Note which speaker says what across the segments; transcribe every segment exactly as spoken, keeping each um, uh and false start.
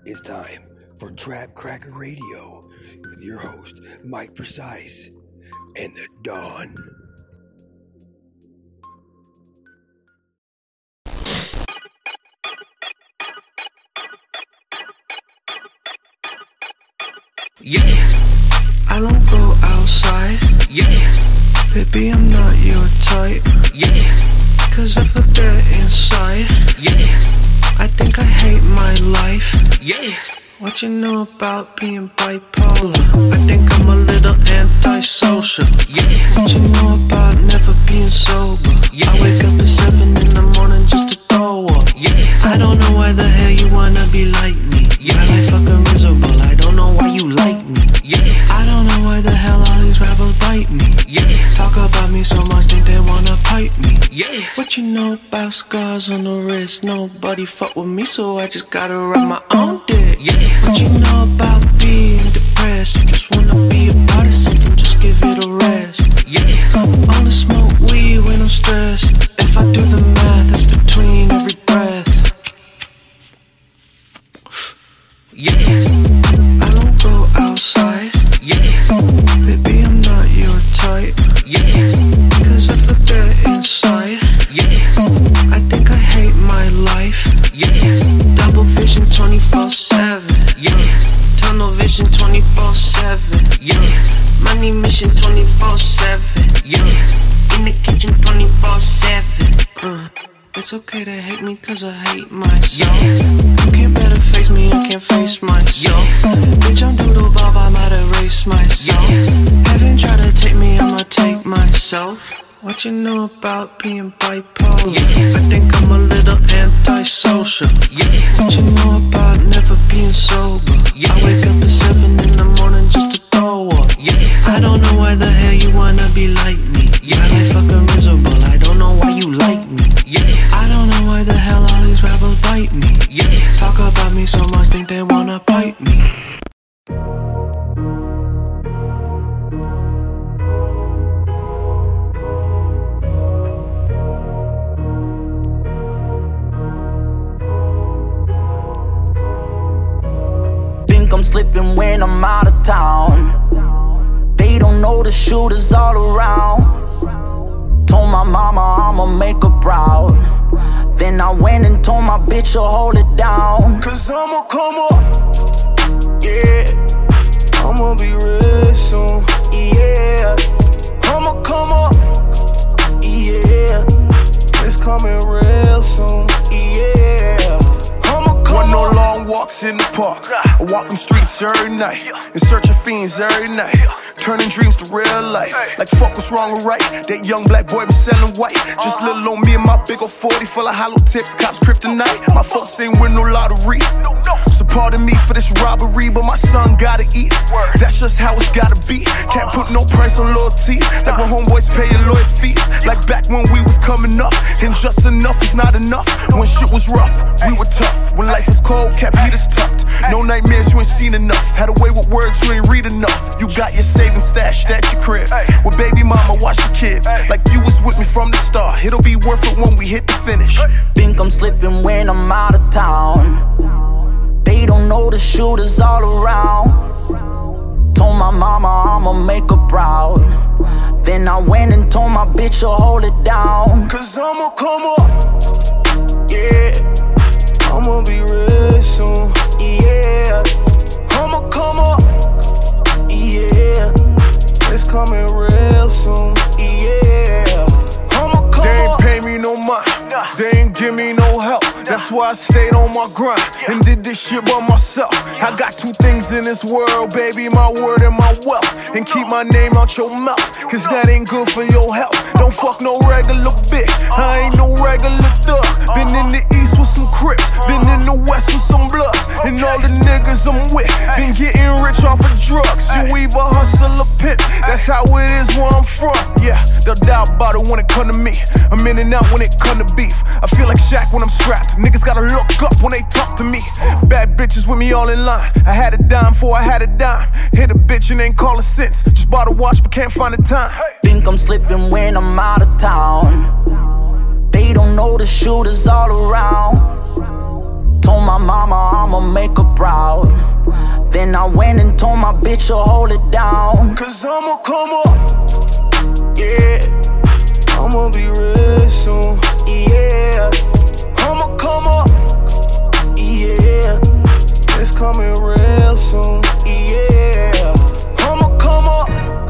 Speaker 1: It's time for Trap Cracker Radio with your host, Mike Precise, and the Dawn.
Speaker 2: Yeah, I don't go outside. Yeah, baby, I'm not your type. Yeah, cause I feel that inside. Yeah, I think I hate my life. Yeah, what you know about being bipolar? I think I'm a little antisocial. Yeah, what you know about never being sober? Yeah, I wake up at seven in the morning just to throw up. Yeah, I don't know why the hell you wanna be like me. Yeah, my life fucking miserable. I don't know why you like me. Yeah, I don't know why the hell all these rappers bite me. Yeah, talk about me so much, think they wanna pipe me. Yeah, what you know about scars on the wrist? Nobody fuck with me, so I just gotta ride my own dick. Yeah, what you know about being depressed? You just wanna be a part of something, just give it a rest. Yeah, only smoke weed when I'm stressed. If I do the math, it's between every breath. Yeah, I don't go outside. Yeah, baby, I'm not your type. Yeah, cause I feel that inside. Yeah, I think I hate my life. Yeah, double vision twenty-four seven. Yeah, tunnel vision twenty-four seven. Yeah, money mission twenty-four seven. Yeah, in the kitchen twenty-four seven. Uh, it's okay to hate me cause I hate myself. You can't better face me, I can't face myself. Bitch, I'm doodle bob, I might erase myself. Heaven try to take me, I'ma take myself. What you know about being bipolar? I think I'm a little antisocial. What you know about never being sober? I wake up at seven in the morning just to throw up. I don't know why the hell you wanna be like me. My life fucking miserable, I don't know why you like me. I don't know why the hell all these rappers bite me. Talk about me so much, think they wanna bite me.
Speaker 3: Think I'm slipping when I'm out of town. They don't know the shooters all around. Told my mama I'ma make her proud. Then I went and told my bitch to hold it down. Cause I'ma come up, yeah. I'ma be real soon, yeah. I'ma come up, yeah. It's coming real soon, yeah. I'ma come
Speaker 4: Wasn't no
Speaker 3: up.
Speaker 4: long walks in the park. I walk them streets every night, in search of fiends every night, turning dreams to real life. Like fuck what's wrong or right? That young black boy be selling white. Just little on me and my big ol' forty full of hollow tips, cops kryptonite. My folks ain't win no lottery, so pardon me for this robbery, but my son gotta eat. That's just how it's gotta be. Can't put no price on loyalty, like when homeboys pay your lawyer fees. Like back when we was coming up, and just enough was not enough. When shit was rough, we were tough. When life was cold, kept heaters tucked. No nightmares, you ain't seen enough. Had a way with words, you ain't read enough. You got your savings stashed at your crib, with baby mama, watch your kids, like you was with me from the start. It'll be worth it when we hit the finish.
Speaker 3: Think I'm slipping when I'm out of town. They don't know the shooters all around. Told my mama I'ma make her proud. Then I went and told my bitch to hold it down.
Speaker 4: Cause I'ma come up, yeah. I'ma be real soon,
Speaker 3: Yeah,
Speaker 4: I'ma come up,
Speaker 3: yeah,
Speaker 4: it's coming real soon.
Speaker 3: yeah.
Speaker 4: I'ma come They ain't pay me no mind, they ain't give me no help. That's why I stayed on my grind and did this shit by myself. I got two things in this world, baby, my word and my wealth. And keep my name out your mouth, cause that ain't good for your health. Don't fuck no regular bitch, I ain't no regular thug. Been in the east with some crips, been in the west with some bloods. And all the niggas I'm with been getting rich off of drugs. You either hustle or pimp, that's how it is where I'm from. Yeah, they'll doubt about it when it come to me. I'm in and out when it come to beef. I feel like Shaq when I'm strapped. Niggas gotta look up when they talk to me. Bad bitches with me all in line. I had a dime before I had a dime. Hit a bitch and ain't call her since. Just bought a watch but can't find the time.
Speaker 3: Think I'm slipping when I'm out of town. They don't know the shooters all around. Told my mama I'ma I'ma make her proud. Then I went and told my bitch to hold it down.
Speaker 4: Cause I'ma come up, yeah. I'ma be real soon,
Speaker 3: Yeah,
Speaker 4: I'ma come up,
Speaker 3: yeah,
Speaker 4: it's coming real soon,
Speaker 3: yeah.
Speaker 4: I'ma come up.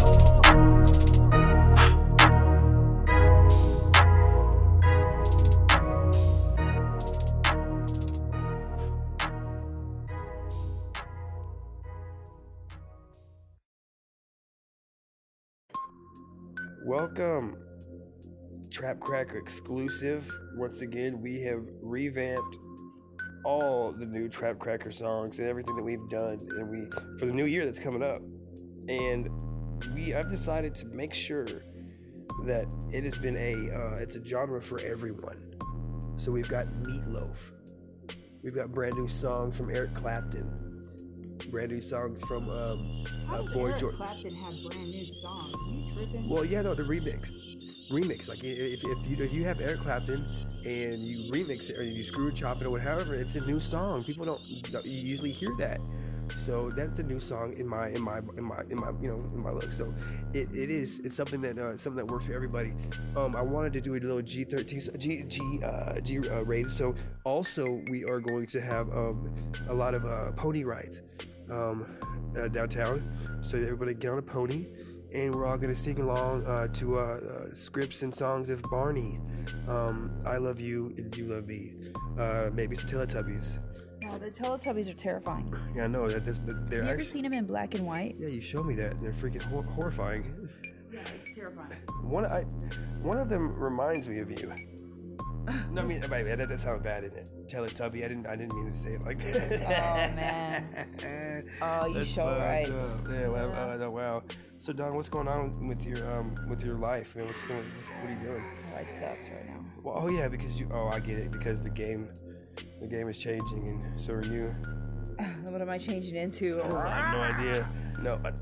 Speaker 1: Welcome, Trap Cracker exclusive. Once again, we have revamped all the new Trap Cracker songs and everything that we've done, and we for the new year that's coming up. And we I've decided to make sure that it has been a uh, it's a genre for everyone. So we've got Meatloaf, we've got brand new songs from Eric Clapton, brand new songs from um,
Speaker 5: How
Speaker 1: uh,
Speaker 5: does
Speaker 1: Boy
Speaker 5: Eric
Speaker 1: George.
Speaker 5: Clapton have brand new songs? Are you tripping?
Speaker 1: Well, yeah, no, the remix, remix. Like if, if you if you have Eric Clapton and you remix it or you screw and chop it or whatever, it's a new song. People don't, don't you usually hear that. So that's a new song in my in my in my in my you know in my look. So it, it is it's something that uh, something that works for everybody. Um, I wanted to do a little G thirteen G G uh, G uh, rated. So also we are going to have um, a lot of uh, pony rides um, uh, downtown. So everybody get on a pony. And we're all gonna sing along uh, to uh, uh, scripts and songs of Barney, um, I Love You and You Love Me, uh, maybe some Teletubbies.
Speaker 5: No, the Teletubbies are terrifying.
Speaker 1: Yeah, I know that. That's, that they're
Speaker 5: Have you ever
Speaker 1: actually,
Speaker 5: seen them in black and white?
Speaker 1: yeah, you showed me that, and they're freaking hor- horrifying.
Speaker 5: Yeah, it's terrifying.
Speaker 1: One, I, one of them reminds me of you. No, I mean, wait, that, that sounds bad, isn't it? Teletubby. I didn't, I didn't mean to say it like that.
Speaker 5: Oh man. Oh, you
Speaker 1: That's
Speaker 5: show
Speaker 1: fucked
Speaker 5: right.
Speaker 1: up. Yeah, well,
Speaker 5: Yeah.
Speaker 1: uh, no, wow. So, Don, what's going on with your um with your life? Man, what's going? What's, what are you doing?
Speaker 5: My life sucks right now.
Speaker 1: Well, oh yeah, because you. Oh, I get it. Because the game, the game is changing, and so are you.
Speaker 5: What am I changing into?
Speaker 1: Oh, I have no idea. No. But,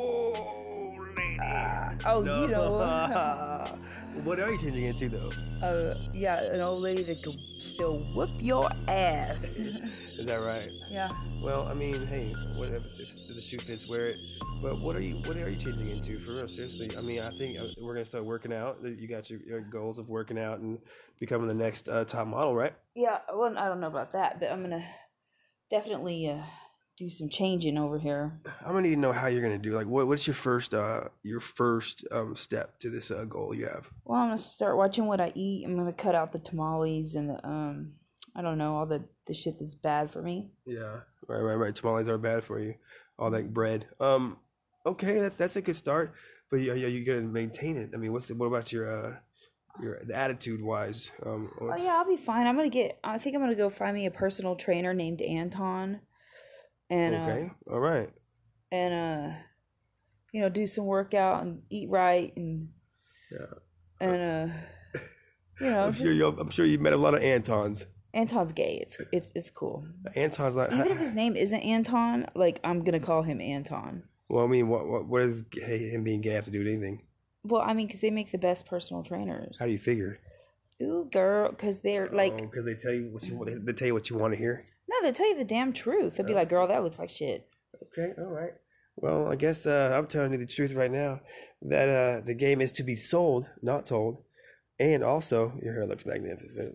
Speaker 1: oh, lady.
Speaker 5: Oh,
Speaker 1: No.
Speaker 5: you know.
Speaker 1: What are you changing into, though?
Speaker 5: Uh, yeah, an old lady that could still whoop your ass.
Speaker 1: Is that right?
Speaker 5: Yeah.
Speaker 1: Well, I mean, hey, whatever. If, if the shoe fits, wear it. But what are you? What are you changing into? For real, seriously. I mean, I think uh, we're gonna start working out. You got your, your goals of working out and becoming the next uh, top model, right?
Speaker 5: Yeah. Well, I don't know about that, but I'm gonna definitely uh, do some changing over here.
Speaker 1: I'm gonna need to know how you're gonna do. Like, what what's your first uh your first um step to this uh, goal you have?
Speaker 5: Well, I'm gonna start watching what I eat. I'm gonna cut out the tamales and the um, I don't know, all the the shit that's bad for me.
Speaker 1: Yeah, right, right, right. Tamales are bad for you. All that bread. Um, okay, that's that's a good start. But yeah, yeah, you gotta maintain it. I mean, what's the, what about your uh your the attitude wise? Um,
Speaker 5: Oh
Speaker 1: what's-
Speaker 5: yeah, I'll be fine. I'm gonna get. I think I'm gonna go find me a personal trainer named Anton, and
Speaker 1: okay,
Speaker 5: uh,
Speaker 1: all right.
Speaker 5: and uh, you know, do some workout and eat right and
Speaker 1: Yeah.
Speaker 5: and uh, you know,
Speaker 1: I'm sure
Speaker 5: just-
Speaker 1: you. I'm sure you met a lot of Antons.
Speaker 5: Anton's gay. It's it's it's cool.
Speaker 1: Anton's like.
Speaker 5: Even if his name isn't Anton, like I'm gonna call him Anton.
Speaker 1: Well, I mean, what what what does gay, him being gay have to do with anything?
Speaker 5: Well, I mean, because they make the best personal trainers.
Speaker 1: How do you figure?
Speaker 5: Ooh, girl, because they're like,
Speaker 1: because they tell you what you they, they tell you what you want to hear.
Speaker 5: no, they tell you the damn truth. They'll be like, girl, that looks like shit.
Speaker 1: Okay, all right. Well, I guess uh, I'm telling you the truth right now that uh, the game is to be sold, not told, and also your hair looks magnificent.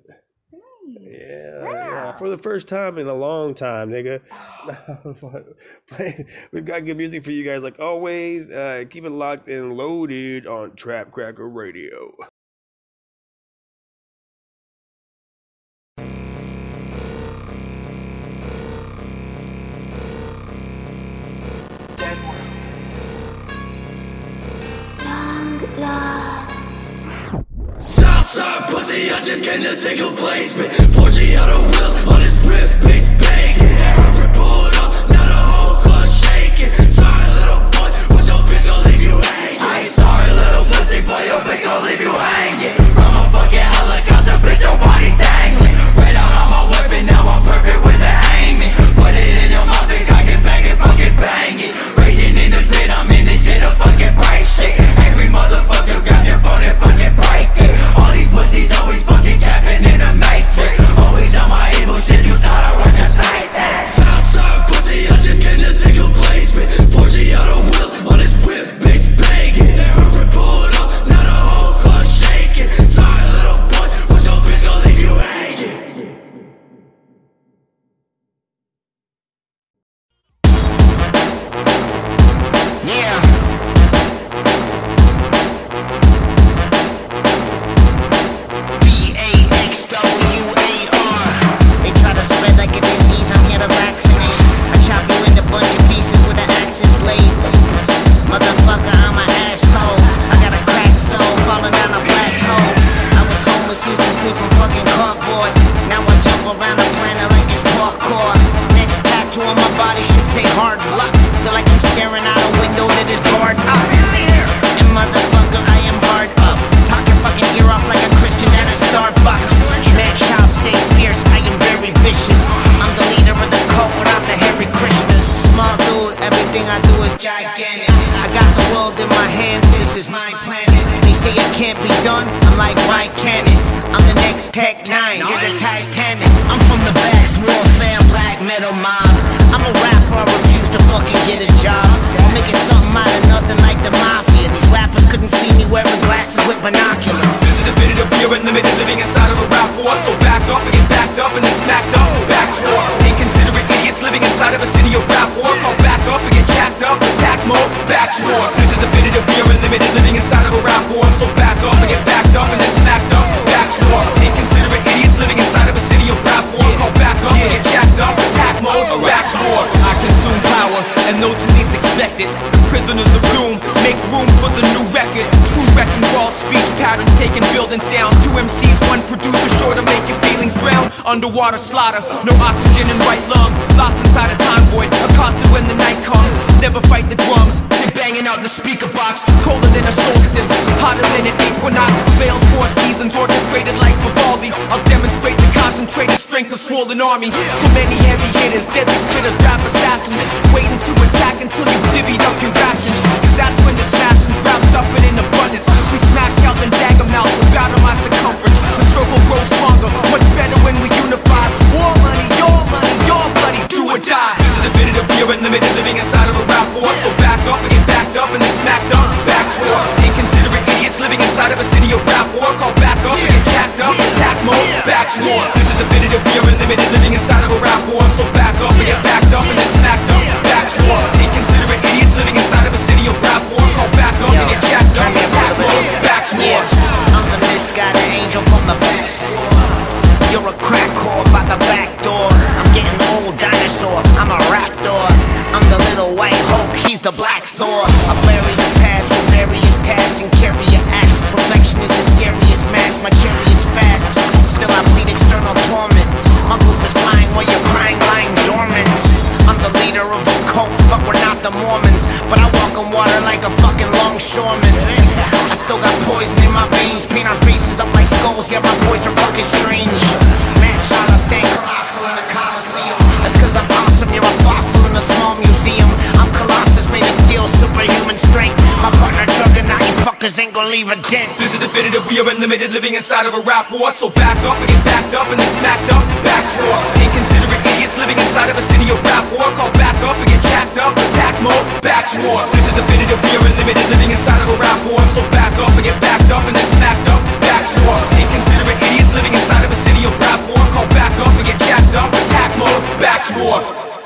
Speaker 1: Yeah, yeah, for the first time in a long time, nigga. We've got good music for you guys, like always. Uh, keep it locked and loaded on Trap Cracker Radio.
Speaker 6: Southside pussy, I just came to take a placement. four G out of wheels on this rip, base banging. Every pulled up, now the whole club shaking. Sorry, little boy, what your bitch gon' leave you hanging? I ain't sorry, little pussy boy, your bitch gon' leave you hanging. From a fucking helicopter, bitch, your body dangling. Right out on my weapon, now I'm perfect with the aiming. Put it in your mouth and cock it back and fucking bang it. Raging in the pit, I'm in this shit, a fucking break shit. Angry motherfucker, grab your phone and fucking break it. All these pussies always fucking capping in the matrix. Always on my evil shit, you thought I was just
Speaker 7: Somebody should say hard luck. Feel like I'm staring out a window that is barred up. And motherfucker, I am hard up. Talk your fucking ear off like a Christian at a Starbucks. Man, child, stay fierce, I am very vicious. I'm the leader of the cult without the Hare Krishnas. Small dude, everything I do is gigantic. I got the world in my hand, this is my planet. They say it can't be done, I'm like, why can't it? I'm the next Tech Nine, you're the Titanic. I'm from the Bass Warfare, black metal mob. I'm a rapper, I refuse to fucking get a job. I'm making something out of nothing like the mafia. These rappers couldn't see me wearing glasses with binoculars.
Speaker 6: This is definitive, we are unlimited, living inside of a rap war. So back up and get backed up and then smacked up. Back war, inconsiderate idiots living inside of a city of rap war. Call back up and get jacked up, attack mode, back war. This is definitive, we are unlimited, living inside of a rap war. So back up and get backed up and then smacked up. Back war, inconsiderate idiots living inside of a city of rap war. Call back up and get jacked up, attack mode, back war. I consume power and those who least expect it. The prisoners of doom, make room for the new record. True wrecking ball, speech patterns taking buildings down. Two M Cs, one producer, sure to make your feelings drown. Underwater slaughter, no oxygen in right lung. Lost inside a time void, accosted when the night comes. Never fight the drums, they banging out the speaker box. Colder than a solstice, hotter than an equinox. Veils four seasons, orchestrated like Vivaldi. I'll demonstrate the concentrated strength of swollen army. So many heavy hitters, deadly spitters, rap assassins, waiting to attack until you've divvied up your rations. Cause that's when the smashing's wrapped up and in abundance. We smash out and dag them out, so battle my circumference. The circle grows stronger, much better when we unify. War money, your money, your bloody, do or die. This is definitive, we are unlimited, living inside of a rap war. So back up and get backed up and then smacked up. Back war, inconsiderate idiots living inside of a city of rap war. Call back up and get jacked up, attack mode, back war. This is definitive, we are unlimited, living inside of a rap war. So back up and get backed up and then smacked up. Back war, inconsiderate idiots living inside of a city of rap war. Call back up and get jacked up, attack mode, back war.
Speaker 7: I'm the misguided angel from the back. You're a crack whore by the back door. I'm getting old dinosaur, I'm a raptor. I'm the little white Hulk, he's the black Thor. I bury the past with various tasks and carry your axe. Reflection is the scariest mask, my chariot's fast. Still I bleed external torment. My group is flying while you're crying, lying dormant. I'm the leader of a cult, but we're not the Mormons. But I walk on water like a fucking longshoreman. I still got poison in my veins, paint our faces up like skulls, yet my boys are fucking strange. Man, child, I stand colossal in the Coliseum. That's cause I'm awesome, you're a fossil in a small museum. I'm Colossus, made of steel, superhuman strength. My partner Juggernaut, you fuckers ain't gonna leave a dent.
Speaker 6: This is definitive, we are unlimited, living inside of a rap war. So back up and get backed up and then smacked up. Back war, inconsiderate idiots living inside of a city of rap war. Call back up and get jacked up, attack mode, back war. This is definitive, we are unlimited, living inside of a rap war. So back up and get backed up and then smacked up. Back war, inconsiderate idiots living inside of a city of rap war. Call back up and get jacked up, attack mode, back war.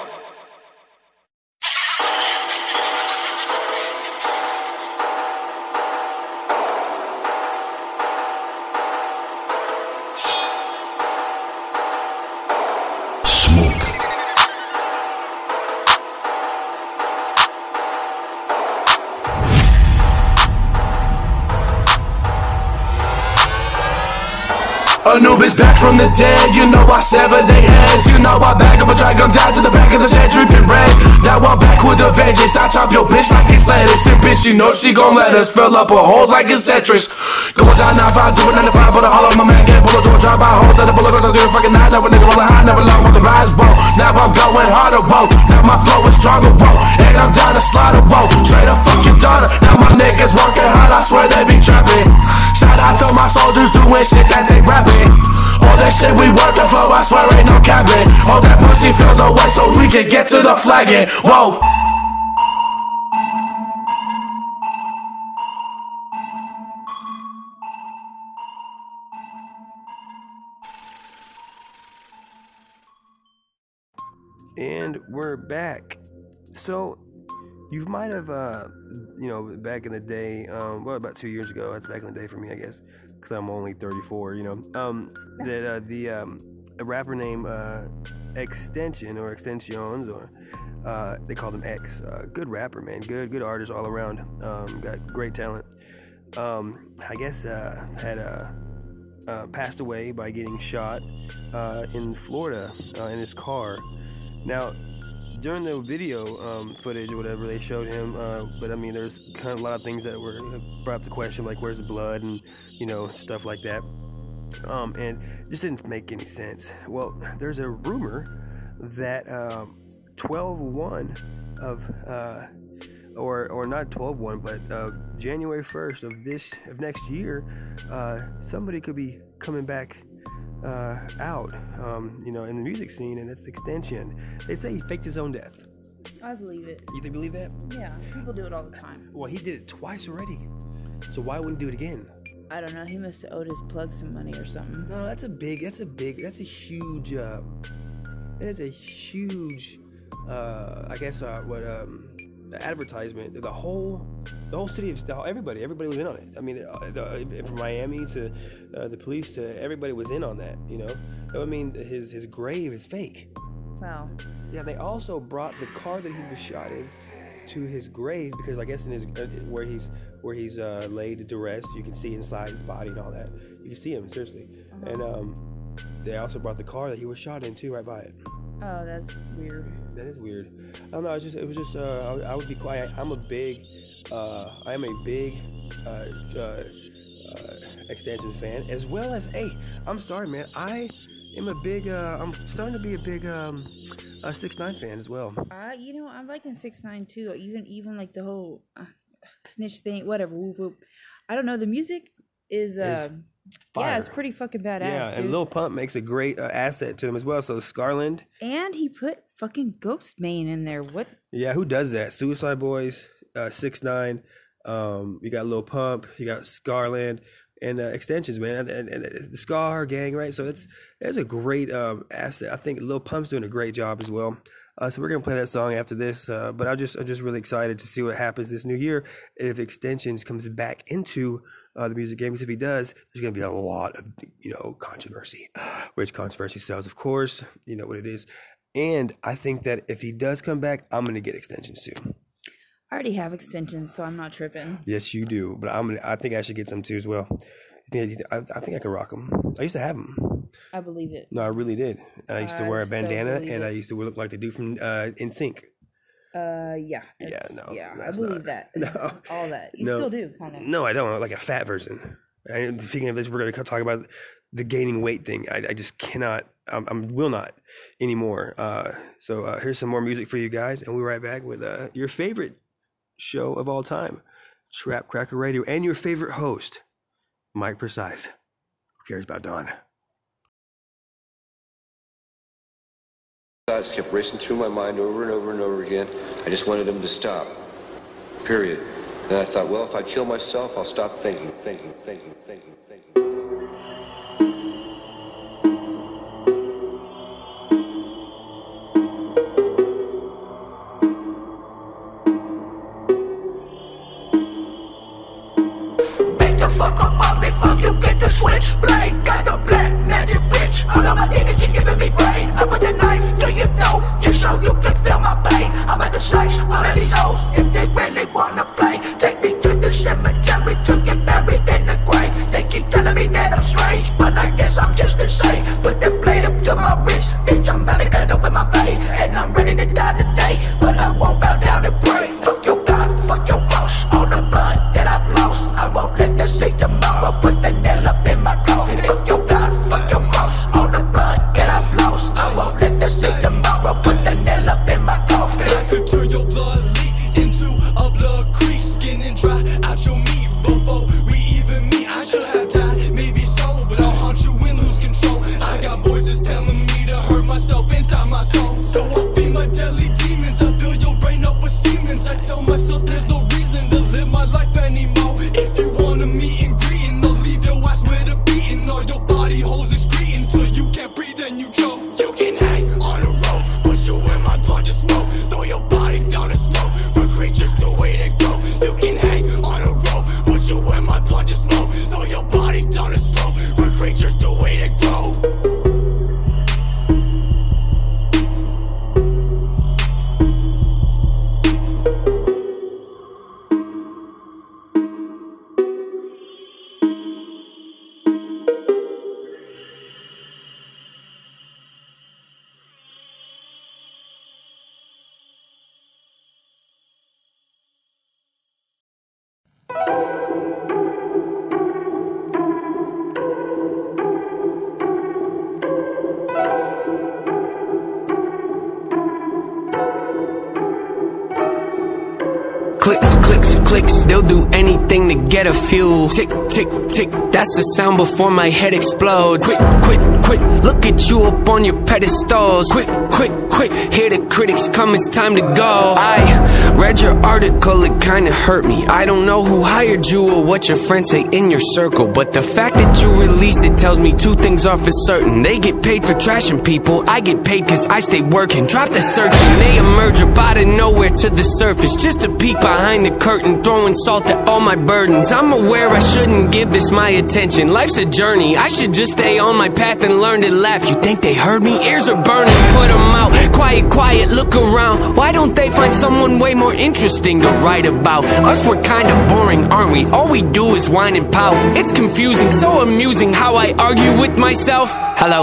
Speaker 8: Anubis back from the dead, you know I sever their heads. You know I back up and drag them down to the back of the shed, dripping red. Now I'm back with a vengeance, I chop your bitch like it's lettuce. And bitch, you know she gon' let us fill up her holes like it's Tetris. Going down nine five, doing nine to five, put a hollow, my man get pulled to a drive by hole. That a bullet goes through the fucking night, never nigga rolling high, never long with the rise, whoa. Now I'm going harder, whoa. Now my flow is stronger, whoa. And I'm down to slaughter, whoa. Straight up fuck your daughter. Now my niggas working hard, I swear they be trapping. Shout out to my soldiers doing shit that they rapping. All that shit we working for, I swear ain't no capping. All that pussy feels away so we can get to the flagging. Whoa.
Speaker 1: And we're back. So you might have, uh, you know, back in the day, um, well, about two years ago, that's back in the day for me, I guess, because I'm only thirty-four, you know, um, that uh, the um, a rapper named uh, Extension or Extensions, or uh, they call him X, uh, good rapper, man, good, good artist all around, um, got great talent. Um, I guess uh, had uh, uh, passed away by getting shot uh, in Florida uh, in his car. Now, during the video um, footage or whatever, they showed him. Uh, but I mean, there's kind of a lot of things that were brought up the question, like where's the blood and you know stuff like that. Um, and it just didn't make any sense. Well, there's a rumor that um, twelve one of uh, or or not twelve one, but uh, January first of this of next year, uh, somebody could be coming back uh, out, um, you know, in the music scene, and it's Extension. They say he faked his own death.
Speaker 5: I believe it.
Speaker 1: You think believe that?
Speaker 5: Yeah, people do it all the time.
Speaker 1: Well, he did it twice already, so why wouldn't he do it again?
Speaker 5: I don't know. He must have owed his plug some money or something.
Speaker 1: No, that's a big. That's a big. That's a huge. Uh, that is a huge. Uh, I guess uh, what um, the advertisement. The whole, the whole city of the whole, everybody. Everybody was in on it. I mean, uh, the, from Miami to uh, the police to everybody was in on that. You know. I mean, his his grave is fake.
Speaker 5: Wow.
Speaker 1: Yeah. They also brought the car that he was shot in to his grave because I guess in his uh, where he's where he's uh, laid to rest, you can see inside his body and all that. You can see him seriously, uh-huh. and um, they also brought the car that he was shot in too right by it.
Speaker 5: Oh, that's weird. That
Speaker 1: is weird. I don't know. It's just it was just uh, I, I would be quiet. I'm a big uh, I am a big uh, uh, uh, Extension fan as well as hey I'm sorry man I am a big uh, I'm starting to be a big um. A six nine fan as well.
Speaker 5: Uh, you know, I'm liking six nine too. Even even like the whole uh, snitch thing, whatever. Whoop, whoop. I don't know. The music is, uh, yeah, it's pretty fucking badass.
Speaker 1: Yeah, and
Speaker 5: dude.
Speaker 1: Lil Pump makes a great uh, asset to him as well. So Scarland,
Speaker 5: and he put fucking Ghost Main in there. What?
Speaker 1: Yeah, who does that? Suicide Boys, uh, six nine. Um, you got Lil Pump, you got Scarland. And uh, Extensions, man, and, and, and the Scar Gang, right? So it's it's a great um, asset. I think Lil Pump's doing a great job as well. Uh, so we're gonna play that song after this. Uh, but I just I'm just really excited to see what happens this new year if Extensions comes back into uh, the music game. Because if he does, there's gonna be a lot of you know controversy, which controversy sells, of course. You know what it is. And I think that if he does come back, I'm gonna get Extensions too.
Speaker 5: I already have Extensions, so I'm not tripping.
Speaker 1: Yes, you do, but I'm. I think I should get some too as well. I think I, I think I could rock them. I used to have them.
Speaker 5: I believe it.
Speaker 1: No, I really did. And I used to wear a bandana,
Speaker 5: so
Speaker 1: and
Speaker 5: it.
Speaker 1: I used to look like the dude from uh, N Sync.
Speaker 5: Uh, yeah.
Speaker 1: Yeah, no.
Speaker 5: Yeah, I believe
Speaker 1: not.
Speaker 5: that.
Speaker 1: No,
Speaker 5: all that. You
Speaker 1: no,
Speaker 5: still do, kind of.
Speaker 1: No, I don't. Like a fat version. And speaking of this, we're going to talk about the gaining weight thing. I, I just cannot. I I'm, will not anymore. Uh, so uh, here's some more music for you guys, and we'll be right back with uh, your favorite show of all time, Trap Cracker Radio, and your favorite host, Mike Precise. Who cares about Dawn?
Speaker 9: Thoughts kept racing through my mind over and over and over again. I just wanted them to stop. Period. Then I thought, well, if I kill myself, I'll stop thinking, thinking, thinking, thinking, thinking.
Speaker 6: Fuck up on me, fuck you get the switchblade. Got the black magic bitch. All of my niggas, you giving me brain. I put the knife to your throat, just so you can feel my pain. I'm about to slice all of these hoes, if they really wanna play. Take me to the cemetery to get buried in the grave. They keep
Speaker 10: clicks, clicks, clicks. They'll do anything to get a few. Tick, tick, tick, that's the sound before my head explodes. Quit, quit, quit, look at you up on your pedestals. Quit, quit, quit, hear the critics come, it's time to go. I read your article, it kinda hurt me. I don't know who hired you or what your friends say in your circle, but the fact that you released it tells me two things are for certain. They get paid for trashing people, I get paid cause I stay working. Drop the searching, they emerge up out of nowhere to the surface, just to peek behind the curtain, throwing salt at all my burdens. I'm aware I shouldn't give this my attention. Life's a journey, I should just stay on my path and learn to laugh. You think they heard me? Ears are burning, put them out. Quiet, quiet, look around. Why don't they find someone way more interesting to write about? Us, we're kinda boring, aren't we? All we do is whine and pout. It's confusing, so amusing how I argue with myself. Hello.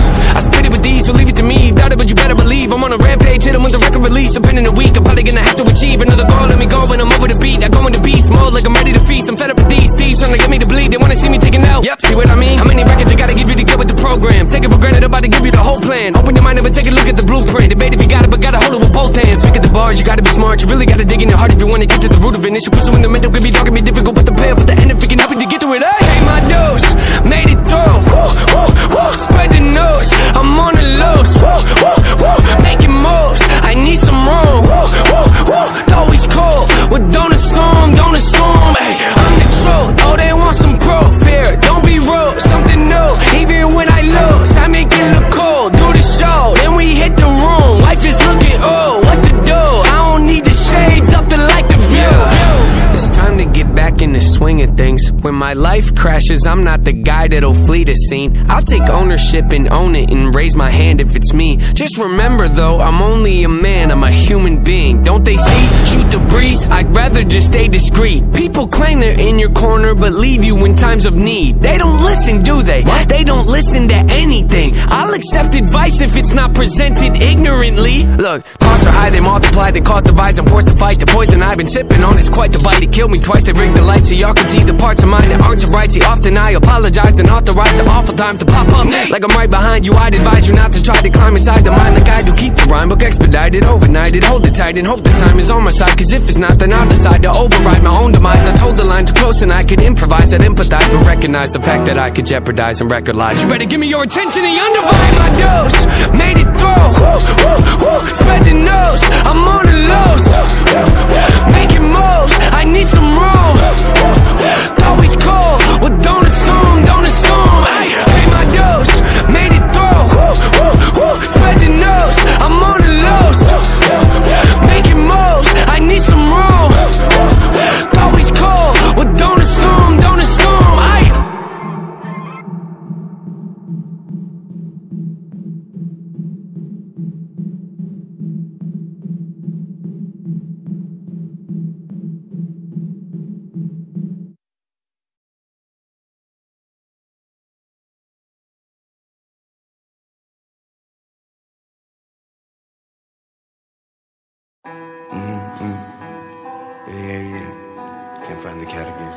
Speaker 10: I spit it with these, so leave it to me. Doubt it, but you better believe I'm on a rampage. Hit 'em with the record release. I've been in a week, I'm probably gonna have to achieve another goal. Let me go when I'm over the beat. I go into beast mode like I'm ready to feast. I'm fed up with these thieves trying to get me to bleed. They wanna see me taking out. Yep, see what I mean? How many records I gotta give you to get with the program? Take it for granted, I'm about to give you the whole plan. Open your mind up and take a look at the blueprint. Debate if you got it, but gotta hold it with both hands. Pick at the bars, you gotta be smart. You really gotta dig in your heart if you wanna get to the root of it. Issue pursue in the middle, could be dark and be difficult, but the payoff at the end, if it can help you to get through it. I hate my dose, made it through. Woo, woo, woo, spread the news. I'm on the loose, woo, woo, woo, making moves. I need some room, woo, woo, woo. Always cold, well don't assume, don't assume. Hey, I'm the truth. Oh, they want some proof here. Don't be rude, something new. Even when I lose, I make it look cool. Do the show, then we hit the room. Life is looking, oh, what to do? I don't need the shades up to like the view. It's time to get back in the swing of things. When my life crashes, I'm not the guy that'll flee the scene. I'll take ownership and own it and raise my hand if it's me. Just remember though, I'm only a man, I'm a human being. Don't they see? Shoot the breeze, I'd rather just stay discreet. People claim they're in your corner but leave you in times of need. They don't listen, do they? What? They don't listen to anything. I'll accept advice if it's not presented ignorantly. Look, costs are high, they multiply, they cause divides. I'm forced to fight the poison I've been sipping on. It's quite the bite, it killed me twice. They rigged the light so y'all can see the parts of mine that aren't so right. See, often I apologize and authorize the awful times to pop up. Like I'm right behind you, I'd advise you not to try to climb inside the mind like I do. Keep the rhyme book expedited, overnighted, hold it tight and hope the time is on my side. Cause if it's not, then I'll decide to override my own demise. I told the line too close and I could improvise. I'd empathize but recognize the fact that I could jeopardize and record lives. You better give me your attention and undivided. My dose, made it through, woo, woo, woo. Spread the news, I'm on the loose, making moves, I need some room. Always cool, well don't assume, don't assume. Hey, pay my dose, made it through, woo, woo, woo. Spread the news, I'm on the loose, making moves, I need some room. Always cool, well don't assume, don't assume. I
Speaker 11: Find the cat again.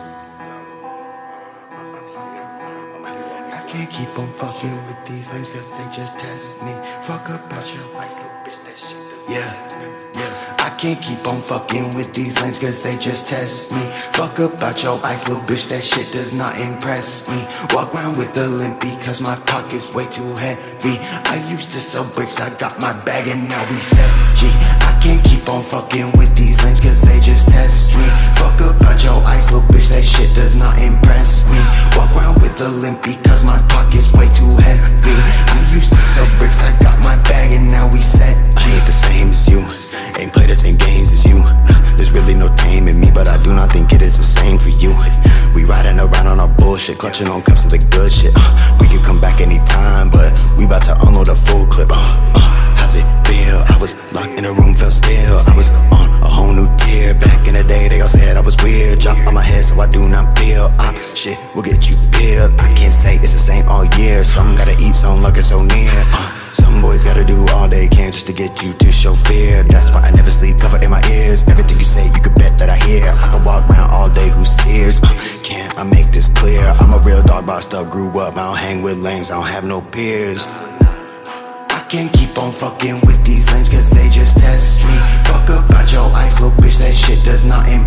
Speaker 11: I can't keep on fucking with these lames cause they just test me. Fuck about your ice, little bitch, that shit does. Yeah, yeah. I can't keep on fucking with these lames cause they just test me. Fuck about your ice, little bitch, that shit does not impress me. Walk around with a limp because my pocket's way too heavy. I used to sell bricks, I got my bag and now we sell G. I can't keep on fucking with these lames cause they just test me. Fuck about your ice, little bitch, that shit does not impress me. Walk around with a limp because my pocket's way too heavy. I used to sell bricks, I got my bag and now we set G. I ain't the same as you, ain't play the same games as you. There's really no tame in me, but I do not think it is the same for you. We riding around on our bullshit, clutching on cups of the good shit. uh, We could come back anytime, but we about to unload a full clip. uh, uh, How's it feel? I was locked in a room, felt still. I was on a whole new tier. Back in the day, they all said I was weird. Drop on my head so I do not feel. Op shit will get you peeled. I can't say it's the same all year. Some gotta eat, some luck is so near. uh, Some boys gotta do all they can just to get you to show fear. That's why I never sleep, cover in my ears. Everything you say, you could bet that I hear. I can walk around all day, who steers? uh, Can't I make this clear? I'm a real dog, bossed up, grew up. I don't hang with lames, I don't have no peers. Can't keep on fucking with these lames cause they just test me. Fuck about your ice, little bitch, that shit does not impress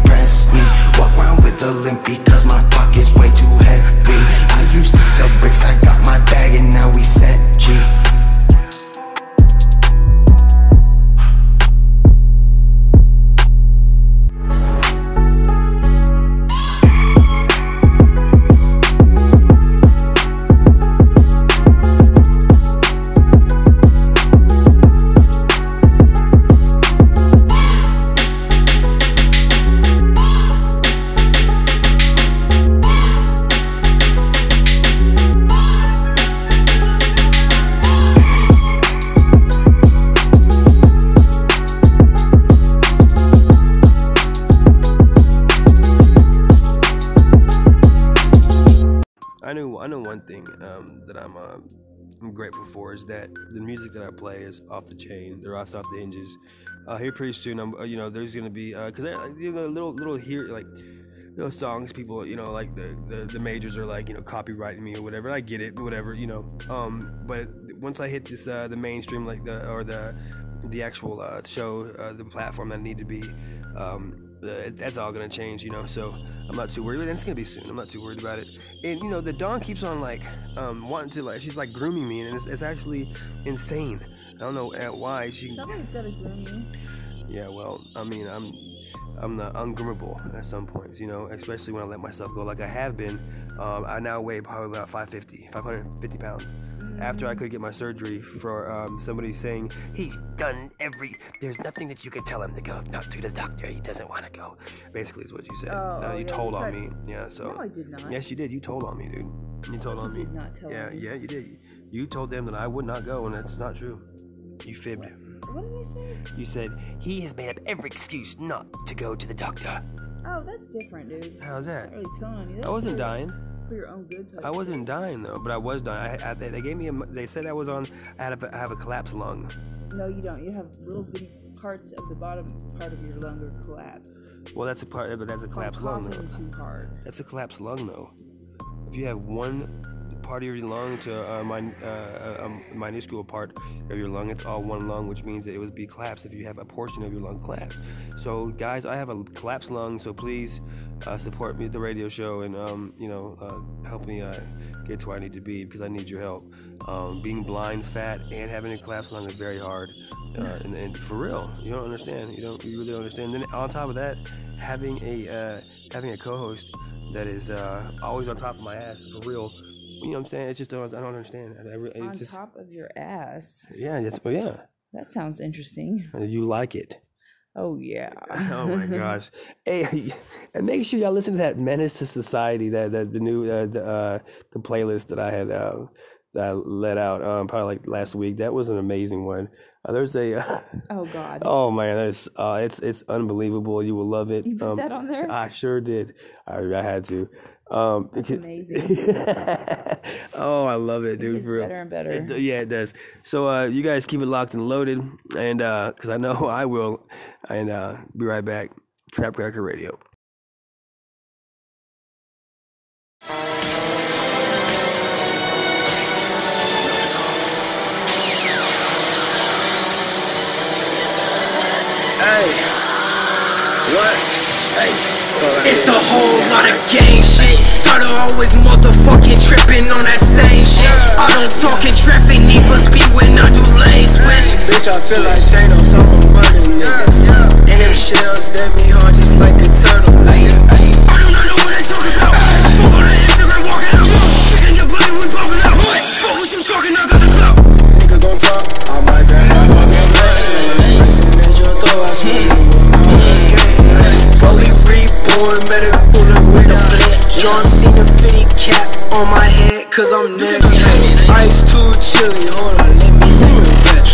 Speaker 1: one thing um, that I'm, uh, I'm grateful for is that the music that I play is off the chain. They're off off the hinges. Uh, here pretty soon, I'm, uh, you know, there's gonna be because uh, you know little little here like. Those songs, people, you know, like the, the, the majors are like, you know, copyrighting me or whatever. I get it, whatever, you know. Um, but once I hit this, uh, the mainstream, like the or the the actual uh, show, uh, the platform that I need to be, um, uh, that's all gonna change, you know. So I'm not too worried. And it's gonna be soon. I'm not too worried about it. And you know, the Dawn keeps on like um, wanting to like, she's like grooming me, and it's, it's actually insane. I don't know uh, why she.
Speaker 5: Somebody's gotta groom you.
Speaker 1: Yeah, well, I mean, I'm. I'm not ungroomable at some points, you know, especially when I let myself go like I have been. Um, I now weigh probably about five fifty, five hundred fifty pounds. Mm. After I could get my surgery for um, somebody saying, he's done every, there's nothing that you can tell him to go, not to the doctor, he doesn't want to go. Basically is what you said.
Speaker 5: Oh,
Speaker 1: uh, you
Speaker 5: yeah,
Speaker 1: told
Speaker 5: you
Speaker 1: on
Speaker 5: tried...
Speaker 1: me. Yeah, so.
Speaker 5: No, I did not.
Speaker 1: Yes, you did. You told on me, dude. You told on me.
Speaker 5: Did not tell
Speaker 1: yeah,
Speaker 5: me.
Speaker 1: yeah, you did. You told them that I would not go, and that's not true. You fibbed.
Speaker 5: What? What did I say?
Speaker 1: You said, he has made up every excuse not to go to the doctor.
Speaker 5: Oh, that's different, dude.
Speaker 1: How's that?
Speaker 5: I'm really telling you. That's
Speaker 1: I wasn't
Speaker 5: for,
Speaker 1: dying.
Speaker 5: For your own good.
Speaker 1: I wasn't dying, though, but I was dying. I, I, they gave me a, they said I was on, I had a, I have a collapsed lung.
Speaker 5: No, you don't. You have little bitty parts of the bottom part of your lung are collapsed.
Speaker 1: Well, that's a part, but that's a collapsed lung, though.
Speaker 5: Too hard.
Speaker 1: That's a collapsed lung, though. If you have one part of your lung to uh, my uh, a minuscule part of your lung, it's all one lung, which means that it would be collapsed if you have a portion of your lung collapsed. So guys, I have a collapsed lung, so please uh, support me at the radio show and um, you know uh, help me uh, get to where I need to be, because I need your help. Um, being blind, fat, and having a collapsed lung is very hard, uh, and, and for real, you don't understand. You don't, you really don't understand. Then on top of that, having a uh, having a co-host that is uh, always on top of my ass, for real. You know what I'm saying? It's just, I don't understand. I, I, it's
Speaker 5: on
Speaker 1: just,
Speaker 5: top of your ass.
Speaker 1: Yeah, that's, well, yeah.
Speaker 5: That sounds interesting.
Speaker 1: You like it.
Speaker 5: Oh, yeah.
Speaker 1: Oh, my gosh. Hey, and make sure y'all listen to that Menace to Society, that, that the new, uh, the, uh, the playlist that I had, uh, that I let out, um, probably like last week. That was an amazing one. Uh, there's a, uh,
Speaker 5: oh, God.
Speaker 1: Oh, man, that's, uh, it's, it's unbelievable. You will love it.
Speaker 5: You put
Speaker 1: um,
Speaker 5: that on there?
Speaker 1: I sure did. I, I had to. Um,
Speaker 5: That's
Speaker 1: because,
Speaker 5: amazing.
Speaker 1: Oh, I love it, dude.
Speaker 5: It gets
Speaker 1: for real.
Speaker 5: better and better.
Speaker 1: It, yeah, it does. So, uh, you guys keep it locked and loaded, and uh, because I know I will, and uh, be right back. Trap Cracker Radio.
Speaker 10: Hey, what? Hey. It's a whole lot of gang shit. Tired of always motherfucking tripping on that same shit. I don't talk in traffic, need for speed when I do lane switch. Bitch, I feel like Thanos, I'ma murder niggas. And them shells, they be hard just like a turtle. I do not know what they talking about. Fuck all the Instagram walking out. Chicken your body, we popping out. Fuck what you talking, I got the clout. Nigga gon' talk, I might grab my fucking brain. Slicing at your throat, I swear you will know this game. Fully reborn, better bullet with a flip. John Cena fitty cap on my head, cause I'm next. Ice too chilly, hold on, let me take a breath.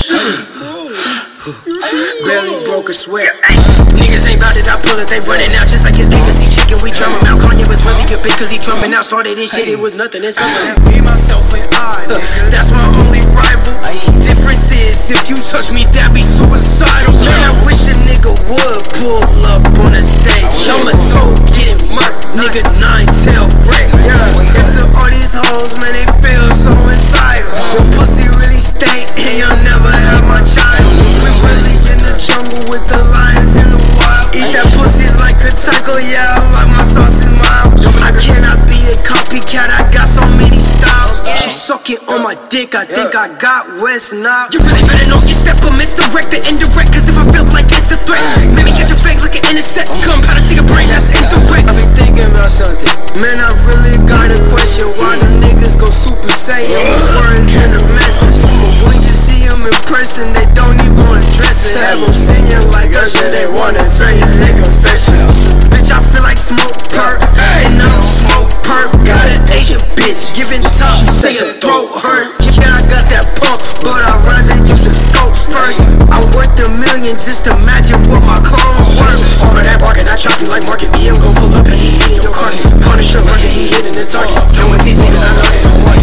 Speaker 10: Barely broke a sweat. Niggas ain't bout it, I pull it, they running out just like his gang. See chicken, we drum him out. Kanye was really good big cause he drumming out. Started this shit, it was nothing, it's something. Me, myself, and I, that's my only rival. Difference is, if you touch me, that be suicidal. Man, I wish a nigga would pull up on the stage. I'm a toad getting murked, nigga nine tail ring. And to all these hoes, man, they feel so entitled. Your pussy really stank, and you'll never have my child. We really in the jungle with the lions in the wild. Eat that pussy like a taco, yeah, I like my sauce and mild. I cannot be a copycat, I got so many styles. She sucking on my dick, I think I got West Nile. You really better know your step, but misdirect the indirect. Cause if I feel like it's a threat, let me catch a fake like an intercept. Compound to your brain, that's indirect. I've been thinking about something. Man, I really got a question. Why the niggas go super saiyan with words in the message? But when you see them in person, they don't even address it. Have them singing like Usher, they wanna tell you they confession. Bitch, I feel like smoke perk, and I don't smoke perk. Got an Asian bitch, giving top, say her throat hurt. Yeah, I got that pump, but I'd rather use a scope first. I'm worth a million, just imagine what my clones worth. All of that barking, I chop you like Market B. I'm gon' pull up and he hitting your carnage. Punisher, running, he hitting the target. Done with these niggas, I know they don't want it.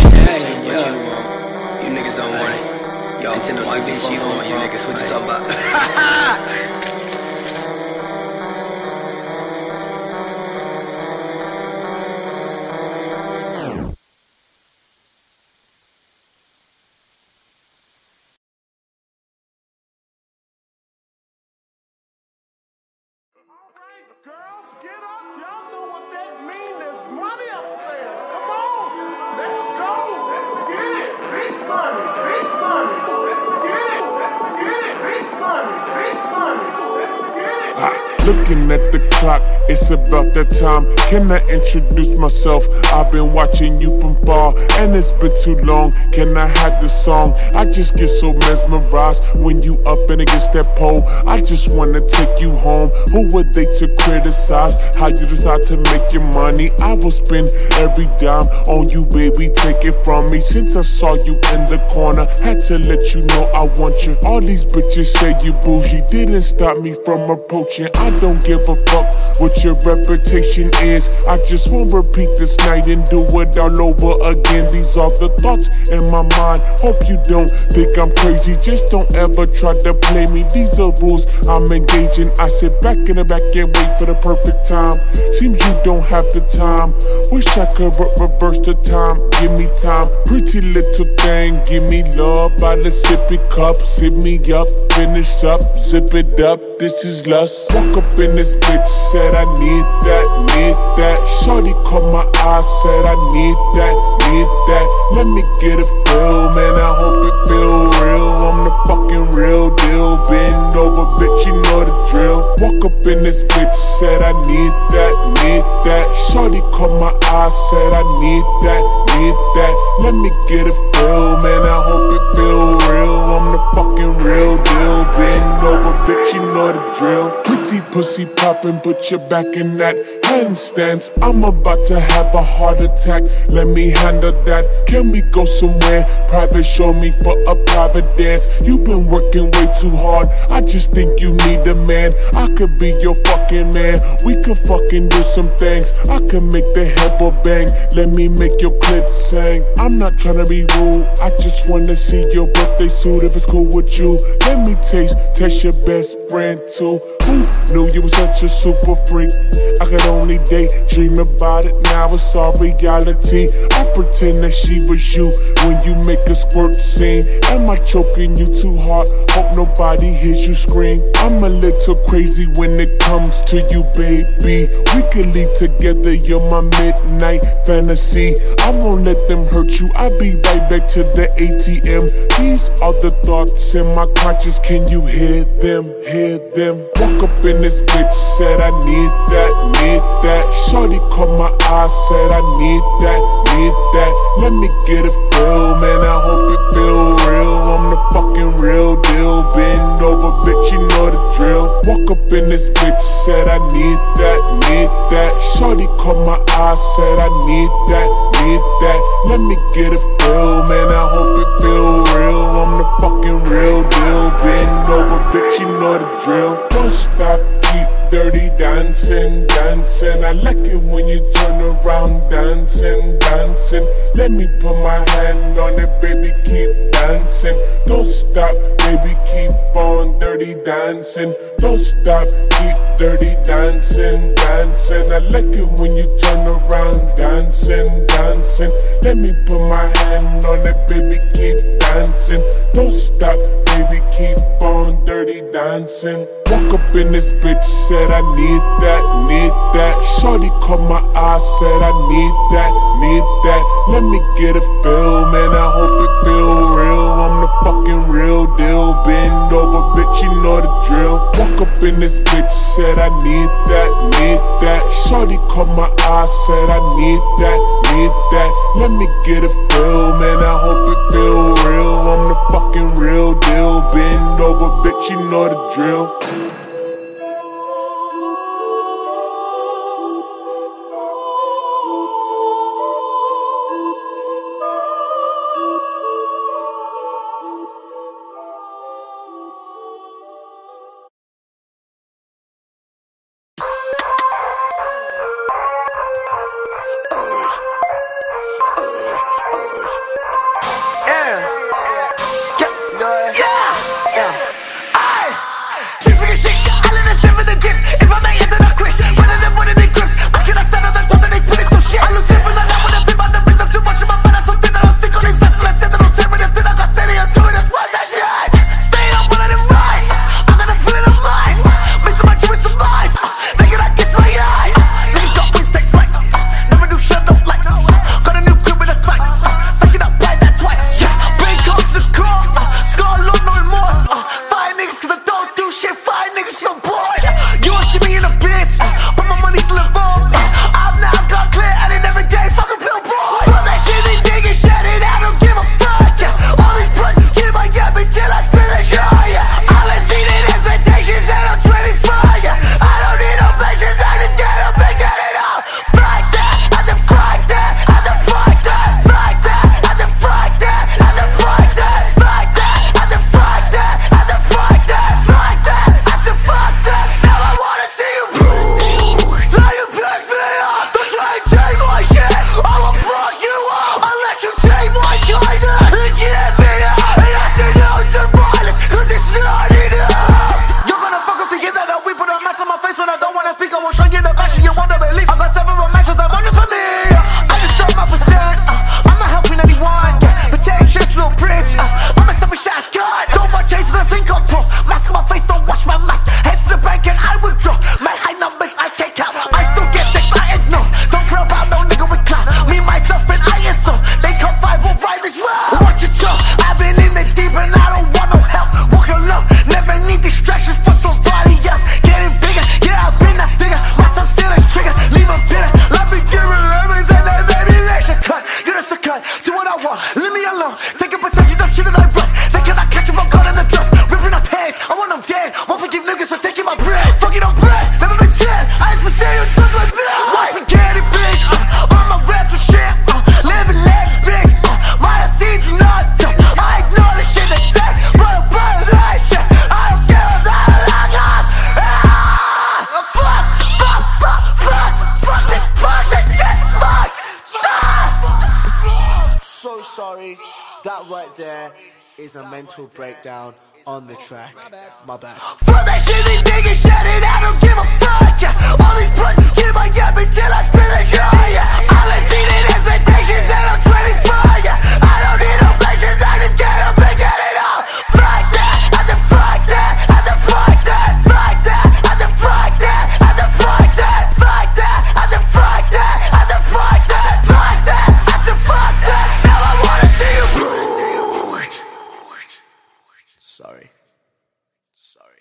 Speaker 12: Looking at the clock, it's about that time. Can I introduce myself? I've been watching you from far, and it's been too long. Can I have the song? I just get so mesmerized when you up and against that pole. I just wanna take you home. Who were they to criticize how you decide to make your money? I will spend every dime on you, baby, take it from me. Since I saw you in the corner, had to let you know I want you. All these bitches say you bougie, didn't stop me from approaching. I don't give a fuck what your reputation is. I just won't repeat this night and do it all over again. These are the thoughts in my mind. Hope you don't think I'm crazy, just don't ever try to play me. These are rules I'm engaging. I sit back in the back and wait for the perfect time. Seems you don't have the time. Wish I could re reverse the time. Give me time, pretty little thing. Give me love by the sippy cup. Sip me up, finish up, zip it up. This is lust. Walk up in this bitch, said I need that, need that. Shorty caught my eye, said I need that, need that. Let me get a feel, man, I hope it feel real. I'm the fucking real deal. Bend over, bitch, you know the drill. Walk up in this bitch, said I need that, need that. Shorty caught my eye, said I need that, need that. Let me get a feel, man, I hope it feel real. I'm the fucking real deal. Bend over, bitch, you know the drill. Pretty pussy poppin', put your back in that handstands. I'm about to have a heart attack. Let me handle that. Can we go somewhere private? Show me for a private dance. You've been working way too hard. I just think you need a man. I could be your fucking man. We could fucking do some things. I could make the headboard bang. Let me make your clit sing. I'm not trying to be rude. I just wanna see your birthday suit if it's cool with you. Let me taste, test your best friend too. Who knew you were such a super freak? I could only daydream about it. Now it's all reality. I pretend that she was you when you make a squirt scene. Am I choking you too hard? Hope nobody hears you scream. I'm a little crazy when it comes to you, baby. We could leave together, you're my midnight fantasy. I won't let them hurt you. I'll be right back to the A T M. These are the thoughts in my conscience. Can you hear them? Hear them? Walk up in this bitch, said I need that, need that. Shorty caught my eye, said I need that, need that. Let me get a feel, man, I hope it feel real. I'm the fucking real deal. Bend over, bitch, you know the drill. Walk up in this bitch, said I need that, need that. Shorty caught my eye, said I need that, need that. Let me get a feel, man, I hope it feel real. I'm the fucking real deal. Bend over, bitch, you know the drill. Don't stop, keep dirty dancing, dancing. I like it when you turn around, dancing, dancing. Let me put my hand on it, baby, keep dancing. Don't stop, baby, keep on dirty dancing. Don't stop, keep dirty dancing, dancing. I like it when you turn around, dancing, dancing. Let me put my hand on it, baby, keep dancing. Don't stop, baby, keep on dirty dancing. Walk up in this bitch, said I need that, need that. Shorty caught my eye, said I need that, need that. Let me get a feel, man, I hope it feel real. I'm the fucking real deal. Bend over, bitch, you know the drill. Walk up in this bitch, said I need that, need that. Shorty caught my eye, said I need that, need that. Let me get a feel, man, I hope it feel real. I'm the fucking real deal. Bend over, bitch, you know the drill.
Speaker 6: Shit
Speaker 13: is a mental breakdown on the track. My bad.
Speaker 6: Fuck that shit, these niggas shut it, I don't give a fuck, yeah. All these pussies keep my up until I spill it, yeah. I've exceeded expectations and I'm twenty-five, yeah. I don't need no lectures, I just get up and get it all. Fuck that, I said fuck that, I said fuck that, fuck that, I said fuck that, I said fuck that, fuck that, I said fuck that, I said fuck that, fuck that, I said fuck that. Now I wanna see you bleed.
Speaker 13: Sorry. Sorry.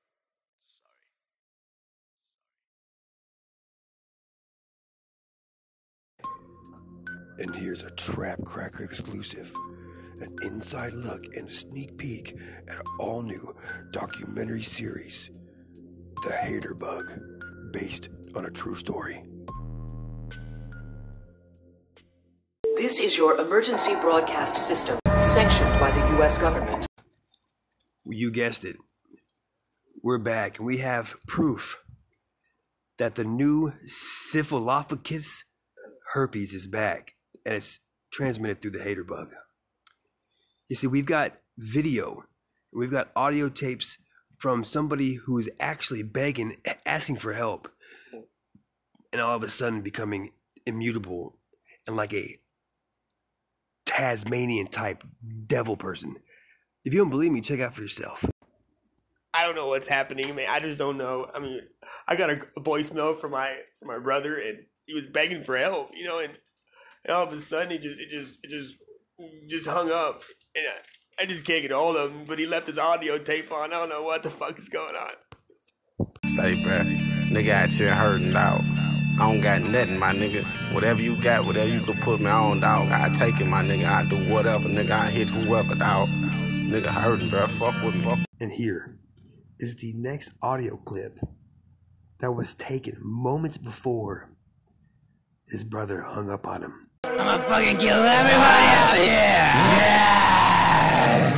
Speaker 1: And here's a Trap Cracker exclusive, an inside look and a sneak peek at our all-new documentary series, The Hater Bug, based on a true story.
Speaker 14: This is your emergency broadcast system, sanctioned by the U S government.
Speaker 1: You guessed it. We're back, and we have proof that the new Syphilophocus herpes is back, and it's transmitted through the hater bug. You see, we've got video, we've got audio tapes from somebody who is actually begging, asking for help, and all of a sudden becoming immutable and like a Tasmanian type devil person. If you don't believe me, check out for yourself.
Speaker 15: I don't know what's happening, man. I just don't know. I mean, I got a, a voicemail from my from my brother, and he was begging for help, you know, and, and all of a sudden it just it just it just just hung up, and I, I just can't get a hold of him. But he left his audio tape on. I don't know what the fuck is going on.
Speaker 16: Say, bruh, nigga out here hurting, dog. I don't got nothing, my nigga. Whatever you got, whatever you could put me on, dog, I take it, my nigga. I do whatever, nigga. I hit whoever, dog. Nigga hurting, bruh. Fuck with me. Fuck.
Speaker 1: And here is the next audio clip that was taken moments before his brother hung up on him.
Speaker 6: I'ma fucking kill everybody out here! Yeah!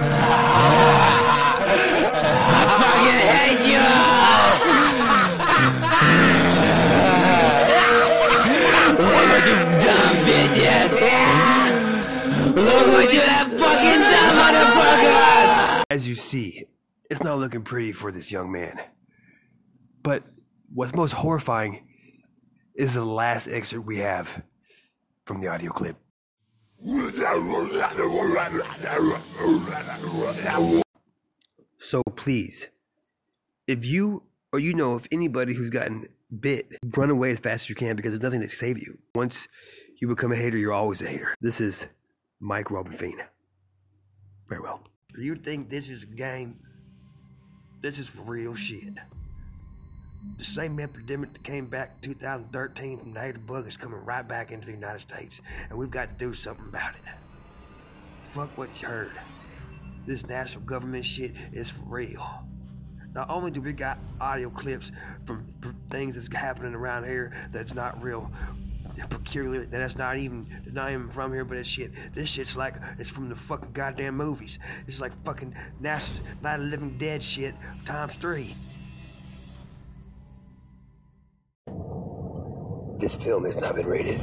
Speaker 6: I fucking hate you! Look at you dumb bitches! Look what you that fucking dumb motherfuckers!
Speaker 1: As you see, it's not looking pretty for this young man. But what's most horrifying is the last excerpt we have from the audio clip. So please, if you or you know of anybody who's gotten bit, run away as fast as you can, because there's nothing to save you. Once you become a hater, you're always a hater. This is Mike Robin Fiend. Very well. You think this is a game? This is for real shit. The same epidemic that came back in two thousand thirteen from the hater bug is coming right back into the United States, and we've got to do something about it. Fuck what you heard. This national government shit is for real. Not only do we got audio clips from things that's happening around here that's not real, peculiar, that's not even not even from here, but it's shit. This shit's like it's from the fucking goddamn movies. It's like fucking NASA Night of the Living Dead shit times three. This film has not been rated.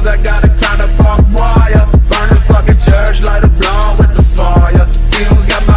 Speaker 6: Church, light a blunt with the fire. Fumes got my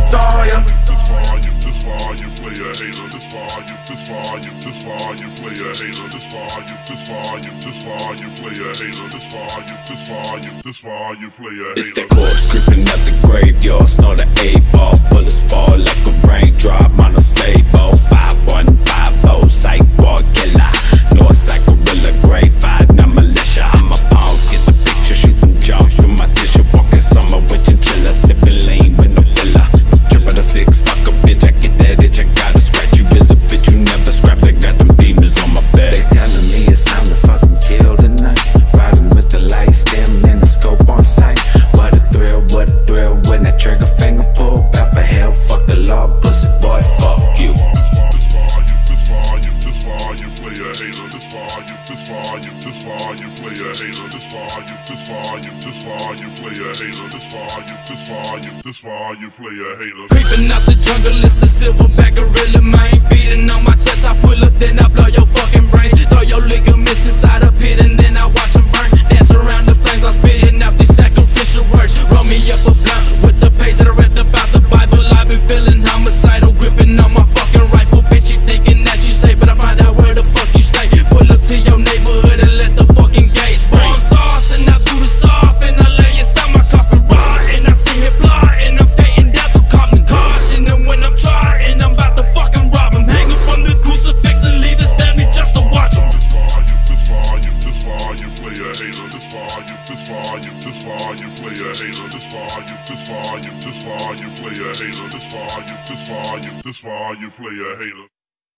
Speaker 6: retire.
Speaker 12: This far you play a hater. This far you, this far you, this far you play a hater. This far you, this far you, this far you play a hater. This far you, this far you, this far you play a hater.
Speaker 10: It's that corpse creeping out the graveyard, snort an eight-ball, bullets fall like a raindrop on a stable. Five one five oh, psych war killer, Northside gorilla, grade five, now militia. I'm a pawn, get the picture, shooting jump through my tissue, walking summer with chinchilla, sipping lean with no filler. Triple the six, fuck a bitch, I get that itch, I gotta scratch you. Is a bitch you never scrapped, I got them demons on my back.
Speaker 11: They telling me it's time to fucking kill tonight. Riding with the lights, dim and the scope on sight. What a thrill, what a thrill when that trigger finger pull. Bout for hell, fuck the law, pussy boy, fuck you.
Speaker 12: This far you, this far you play a hater. This far you, this far you, this far you play a hater. This far you, this far you, this far you play a hater. This far you, this far you, this far you play a hater.
Speaker 8: Creeping out the jungle, it's a silverback gorilla, man. Beating on my chest, I pull up, then I blow your fucking brains. Throw your ligaments inside a pit, and then I watch them burn. Dance around the flames, I'm spitting out these sacrificial words. Roll me up a blunt with the page that I read about the Bible. I've been feeling homicidal, gripping on my fucking rifle. Bitch, you thinking that you safe, but I find out where the fuck you stay. Pull up to your neighborhood and let the fucking gauge spray. I'm sauce and I do the soft, and I lay inside my coffin raw, and I see it blood, and I'm skating down through Compton. Caution, and when I'm trying, I'm about to fucking rob him. Hanging from the crucifix and leave his family just to watch him.
Speaker 12: This far you, this far you play a hater. This far you, this far you, this far you play a hater. This far you, this far you, this far you play a hater. This far you, this far you, this far you play a hater.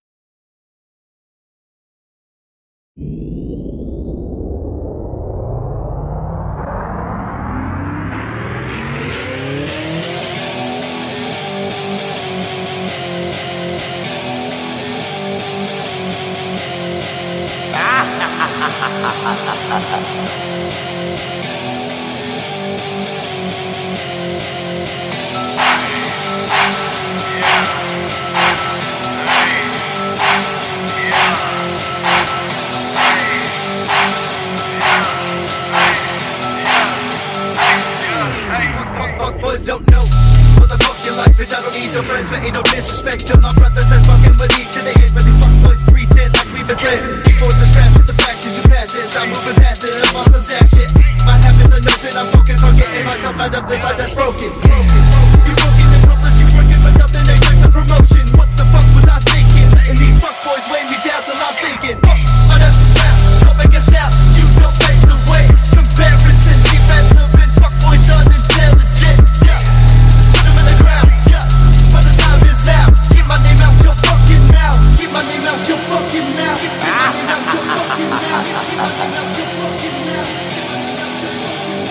Speaker 6: Boys don't know what the fuck you like, bitch. I don't need no friends, but ain't no disrespect to my brothers that's fucking with each to the end. But these fuck boys pretend like we've been friends. Keyboard the straps with the practice you pass it. I'm moving past it, I'm on some sad shit. My habits are no shit, I'm focused on getting myself out of this life that's broken. You broken and hopeless, you working for nothing except the promotion. What the fuck was I thinking? Letting these fuck boys weigh me down till I'm sinking. Underground, don't make a sound, you don't make the way. Comparisons, irrelevant, fuck boys unintelligent. Yeah, put them in the ground. Yeah, but the time is now. Keep my name out your fucking mouth. Keep my name out your fucking mouth. Keep my name out your fucking mouth. Keep my name out your fucking mouth. Keep my name out your fucking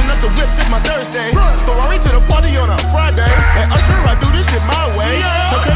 Speaker 6: Thursday. Ferrari to the party on a Friday. And Usher, I do this shit my way. So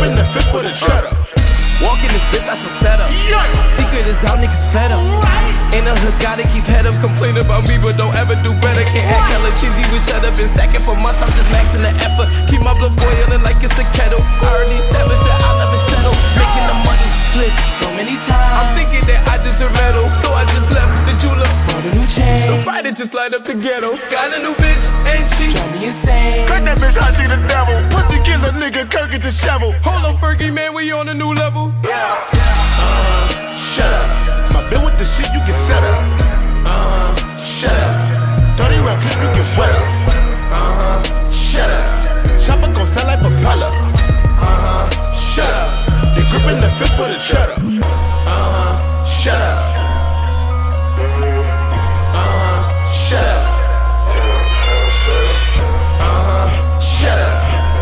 Speaker 17: gripping the fifth for the cheddar.
Speaker 18: Walk in this bitch, I some setup. Secret is out, niggas fed up. In the hood, gotta keep head up. Complain about me, but don't ever do better. Can't act hella cheesy with cheddar. Been stacking for months, I'm just maxing the effort. Keep my blood boiling like it's a kettle. I already established that I'll never settle. Making the money flip so many times. I'm thinking that I deserve medal, so I just left the jeweler. Bought a new chain, so Friday just light up the ghetto. Got a new bitch, ain't she? Drive me insane.
Speaker 17: Cut that bitch, I see the devil. Pussy kills a nigga, Kirk at the shovel.
Speaker 18: Hold on, Fergie, man, we on a new level.
Speaker 17: Yeah. Uh, shut up. My bill with the shit, you get set up. Uh, shut up. thirty round clip, you get wet up. Uh, shut up. Chopper gon' sound like propeller. Uh, shut up. They gripping the fifth for the cheddar. Uh, shut up. Uh, shut up. Uh, shut up.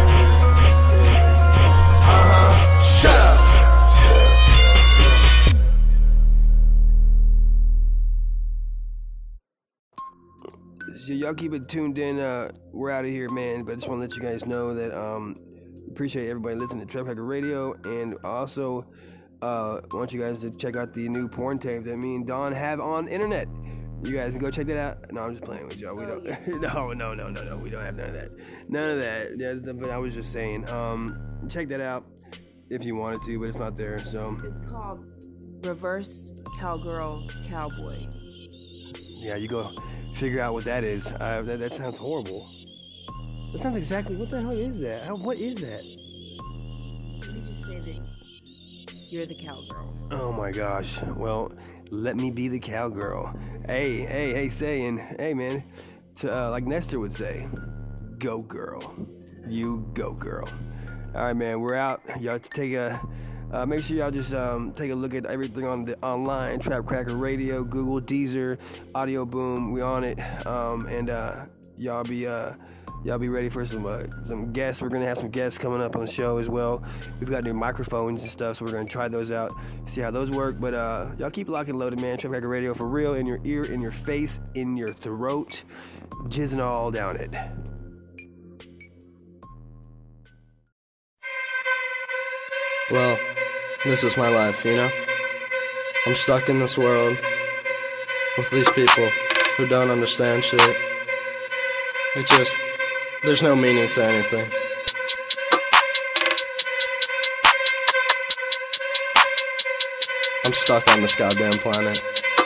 Speaker 17: Uh, shut up.
Speaker 1: Y'all keep it tuned in. Uh, we're out of here, man. But I just want to let you guys know that um, appreciate everybody listening to Trap Hacker Radio, and also uh, want you guys to check out the new porn tape that me and Don have on internet. You guys can go check that out. No, I'm just playing with y'all. We don't. no, no, no, no, no. We don't have none of that. None of that. Yeah, but I was just saying. Um, check that out if you wanted to, but it's not there. So
Speaker 5: it's called Reverse Cowgirl Cowboy.
Speaker 1: Yeah, you go figure out what that is. Uh, that, that sounds horrible. That sounds exactly. What the hell is that? How, what is that?
Speaker 5: Let me just say that you're the cowgirl.
Speaker 1: Oh my gosh. Well, let me be the cowgirl. Hey, hey, hey, saying, hey man, to, uh, like Nestor would say, go girl. You go girl. All right, man, we're out. Y'all take a. Uh, make sure y'all just um, take a look at everything on the online, Trap Cracker Radio, Google, Deezer, Audio Boom. We on it, um, and uh, y'all be uh, y'all be ready for some uh, some guests. We're gonna have some guests coming up on the show as well. We've got new microphones and stuff, so we're gonna try those out, see how those work. But uh, y'all keep locked and loaded, man. Trap Cracker Radio for real, in your ear, in your face, in your throat, jizzing all down it.
Speaker 19: Well, this is my life, you know? I'm stuck in this world with these people who don't understand shit. It just, there's no meaning to anything. I'm stuck on this goddamn planet.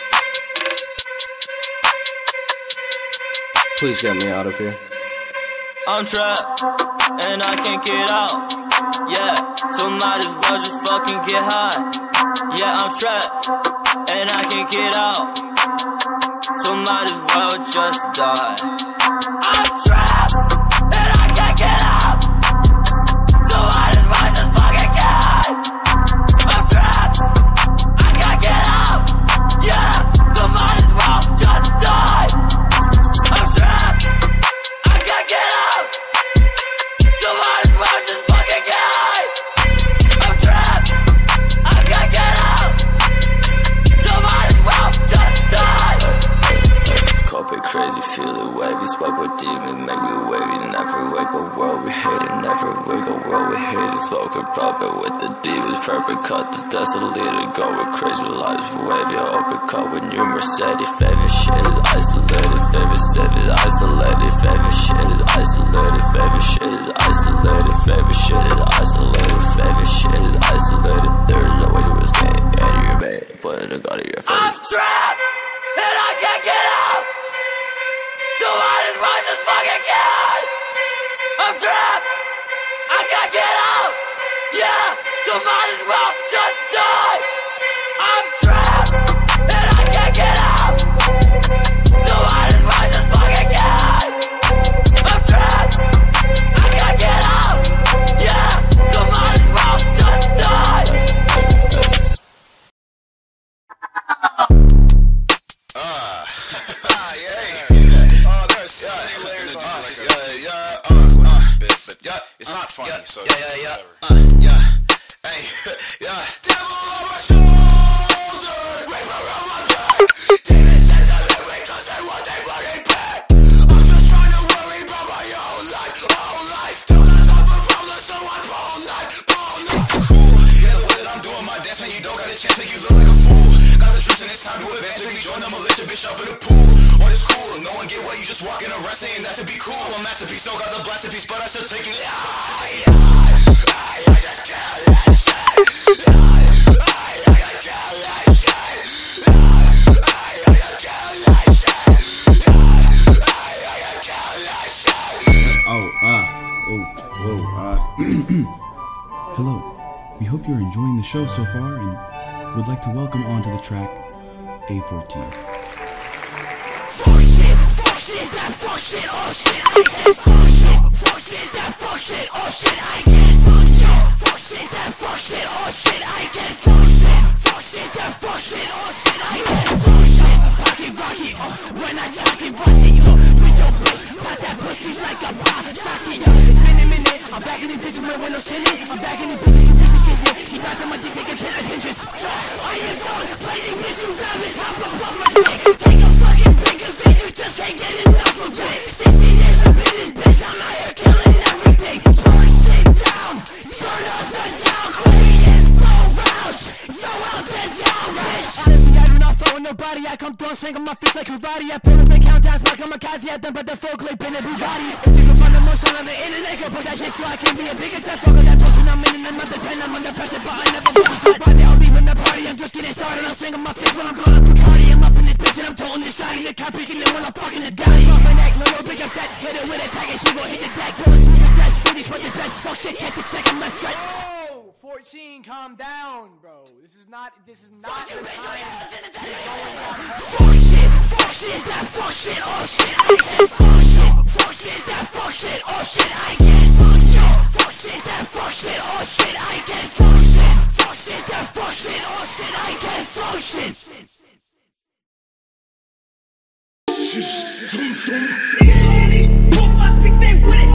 Speaker 19: Please get me out of here.
Speaker 20: I'm trapped, and I can't get out. Yeah, so might as well just fucking get high. Yeah, I'm trapped, and I can't get out. So might as well just die. I'm trapped, and I can't get out. So might as well just fucking get high. I'm trapped, I can't get out. Yeah, so might as well just die. I'm trapped, I can't get out. So might as well just fucking get high. I'm trapped, I can't get out. So might as well just die. Copy crazy, feel it wavy. Spoke with demon, make me wavy. Never wake a world we hate it. Never wake a world we hate it. Spoken prophet with the demons. Perfect cut the desolated. Going crazy, lives wavy. Open cut with new Mercedes. Favorite shit is isolated. Favorite shit is isolated. Favorite shit is isolated. Favorite shit is isolated. Favorite shit is isolated. Favorite shit is isolated. There is no way to escape. Out of your bed, put a gun in your face. I'm trapped, and I can't get out. So might as well just fucking get out. I'm trapped, I can't get out. Yeah, so might as well just die. I'm trapped, and I can't get out. So might as well just fucking get out. I'm trapped, I can't get out. Yeah, so might as well just die.
Speaker 17: Ah, yeah. Oh, there's so many layers on this. Yeah, yeah, uh, uh, but yeah, it's not funny, so yeah, yeah, yeah, uh, yeah, hey, yeah. Devil on my shoulder, wave around my back. Demons send them away 'cause they want they bloody back. I'm just trying to worry about my own life, own life. Till the top of problems, so I pull knife, pull knife. fish up in the pool. What is cool? No one get wet, you just walking around saying that to be cool. I'm a masterpiece, don't got the blasted piece, but I still take it.
Speaker 21: Oh, uh, oh, whoa, uh, hello. We hope you're enjoying the show so far and would like to welcome onto the track A fourteen.
Speaker 6: Fuck shit, fuck shit, that fuck shit, oh shit, I can't fuck shit, fuck shit, that fuck shit, oh shit, I can't fuck shit, fuck shit, that fuck shit, oh shit, I can't fuck shit, fuck shit, that fuck shit, oh shit, I can't fuck shit. Rocky, rocky, oh, when I cocky, watching you, with your bitch, got that pussy like a pop, socky, it's been a minute, I'm back in the bitch with my windows tinted, I'm back in the bitch, you bitches kissing, she got to my dick, they can pin a Pinterest. I am done, playing with you, rabbits, hop above my dick, take a fucking pick of it, you just can't get enough of it. sixty years up in this bitch, I'm out here killing everything. Burn shit down, burn up the town. Queen is so roused, so out the town, bitch. Honestly, I do not fuck with nobody. I come through and swing on my fist like karate. I pull up and count down, spark on my kazi. I dump at the full clip in a Bugatti. If you can find the motion on the internet, go put that shit so I can be a bigger death. Fuck with that person I'm in and I'm not the pen. I'm under pressure, but I never want to sweat. Why they all leaving the party? I'm just getting started. I'm swinging my fist when I'm going up Bugatti. I'm up in this bitch and I'm toting this side. The cop picking it when I'm fucking the daddy. Off my neck, no no big upset. Hit it with a tag and she gon' hit the deck. Pulling through the flesh, finish with the best. Fuck shit, can't check him left gut.
Speaker 22: Oh, fourteen, calm down, bro. This is not, this is not the time.
Speaker 6: Fuck shit, fuck shit, that fuck shit, oh shit, I can't fuck shit. Fuck shit, that fuck shit, oh shit, I can't fuck shit. Fuck shit, that fuck shit, oh shit, I can't fuck shit. Fuck shit, that fuck shit, oh shit, I can't fuck shit. Four, five, six, they with it.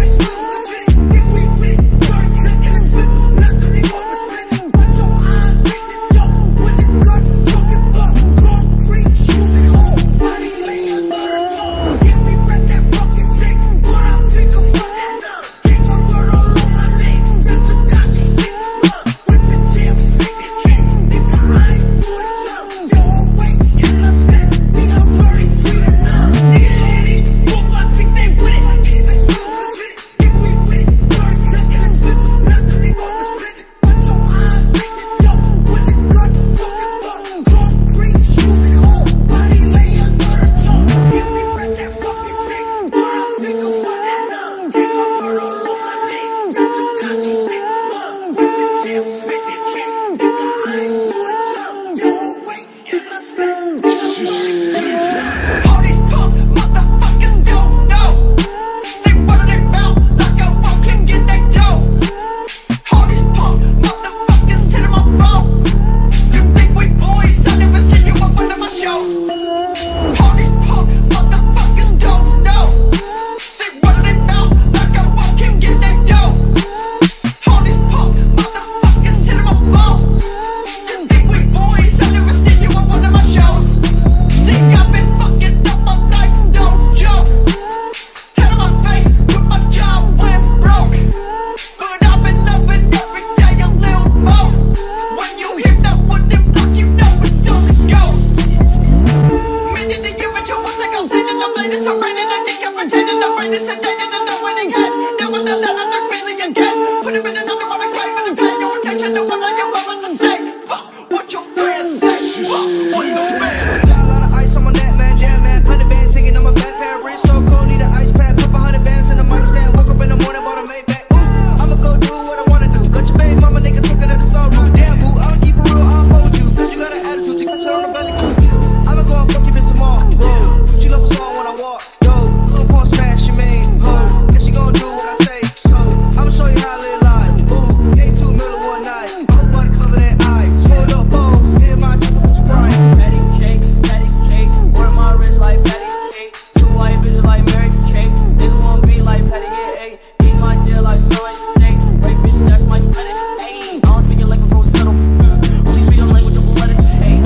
Speaker 6: If we win, burn, cut, and slip. Nothing they want to split. Watch your eyes, make the dope. When it's cut, fucking buck. Concrete, shoes and hole. Body laying on the toe. Can we rest that fucking six? But I'll think of what that up. Take a girl all on my name. That's a Tashi six months. With the gym, make the case. Nigga, I ain't doing something. Yo, wait, and I said, we are very free now. Nigga, four, five, six, they with it. If we win, burn, cut, and slip. Nothing they want to split. Watch your eyes, make the dope. When it's cut, fucking buck. Concrete, shoes and hole. Body laying on the toe. Can we rep that fucking six? But I'll think of what that up. Take a girl all on my name. That's a Tashi six months. With the gym, make the case. Nigga, I ain't doing something. Yo, wait, and I said, we are very free now. All these punk motherfuckers don't know. They run their mouth like a won't can get that dough. All these punk motherfuckers sit on my phone. You think we boys? I never seen you at one of my shows. All these punk motherfuckers don't know. They run their mouth like a won't can get that dough. All these punk motherfuckers sit on my phone. You think we boys? I never seen you at one of my shows. See, I've been fucking up my life, no joke. Tat on my face with my job went broke. But I've been loving every day a little more. When you hear that wooden block, you know it's only ghost. Meaning to give it to us like I'll say that the blade is so raining. I think I'm pretending the rain is sedated and no winning heads. Never let that other feeling again. Put him in another one, I crave and I'm paying your attention to what I am about to say. Fuck what your friends say. Fuck what the man say.
Speaker 23: Got a lot of ice on my neck, man, damn man. Hundred bands hanging on my backpack, wrist so cold, need an ice pack. Put a hundred bands in the mic stand, woke up in the morning, bought a Maybach. Ooh, I'ma go do what I wanna do. Got your baby mama, nigga, talking to the sunroof. Damn boo, I'ma keep it real, I'll hold you. Cause you got an attitude, you got shit on the belly too. I'ma go and fuck you bitch tomorrow. Roll, she love a song when I walk. Yo, little porn smash your main hoe. And she gon' do what I say. So I'ma show you how to live life. Ooh, eight two middle one night. Whole body covered in ice. Hold up phones, in my triple sprite.
Speaker 20: Patty cake, patty cake, wear my wrist like patty cake. Two white bitches like Mary Kate. Nigga wanna be like Patty get eight. Eat my deal like soy steak. Right bitch, that's my fetish. Ayy, I don't speak it like a falsetto. Only speak a language of lettuce. Hey.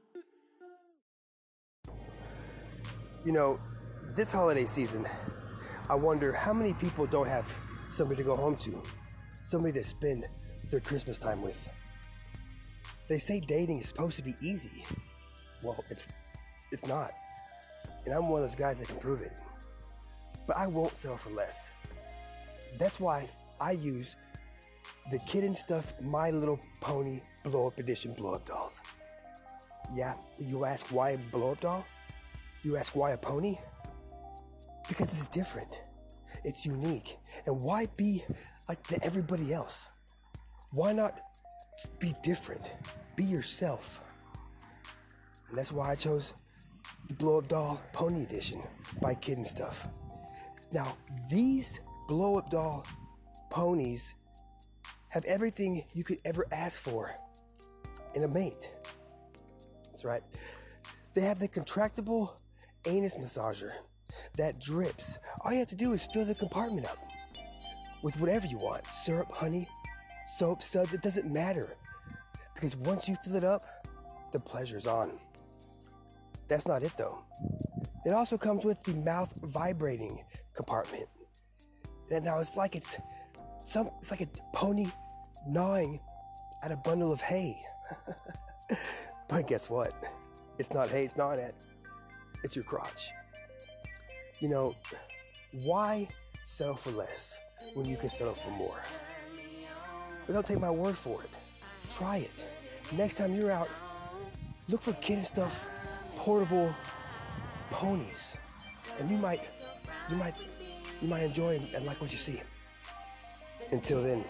Speaker 1: You know, this holiday season, I wonder how many people don't have somebody to go home to, somebody to spend their Christmas time with. They say dating is supposed to be easy. Well, it's it's not. And I'm one of those guys that can prove it. But I won't settle for less. That's why I use the Kid and Stuff My Little Pony Blow Up Edition Blow Up Dolls. Yeah, you ask why a blow up doll? You ask why a pony? Because it's different. It's unique. And why be like the everybody else? Why not be different? Be yourself. And that's why I chose the Blow Up Doll Pony Edition by Kid and Stuff. Now, these blow up doll ponies have everything you could ever ask for in a mate. That's right. They have the contractible anus massager that drips. All you have to do is fill the compartment up with whatever you want. Syrup, honey, soap, suds, it doesn't matter. Because once you fill it up, the pleasure's on. That's not it though. It also comes with the mouth vibrating compartment. And now it's like it's some it's like a pony gnawing at a bundle of hay. But guess what? It's not hay, it's not it. It's your crotch. You know, why settle for less when you can settle for more? But don't take my word for it. Try it. Next time you're out, look for Kid and Stuff portable ponies. And you might, you might, you might enjoy and, and like what you see. Until then.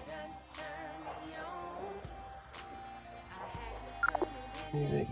Speaker 1: Music.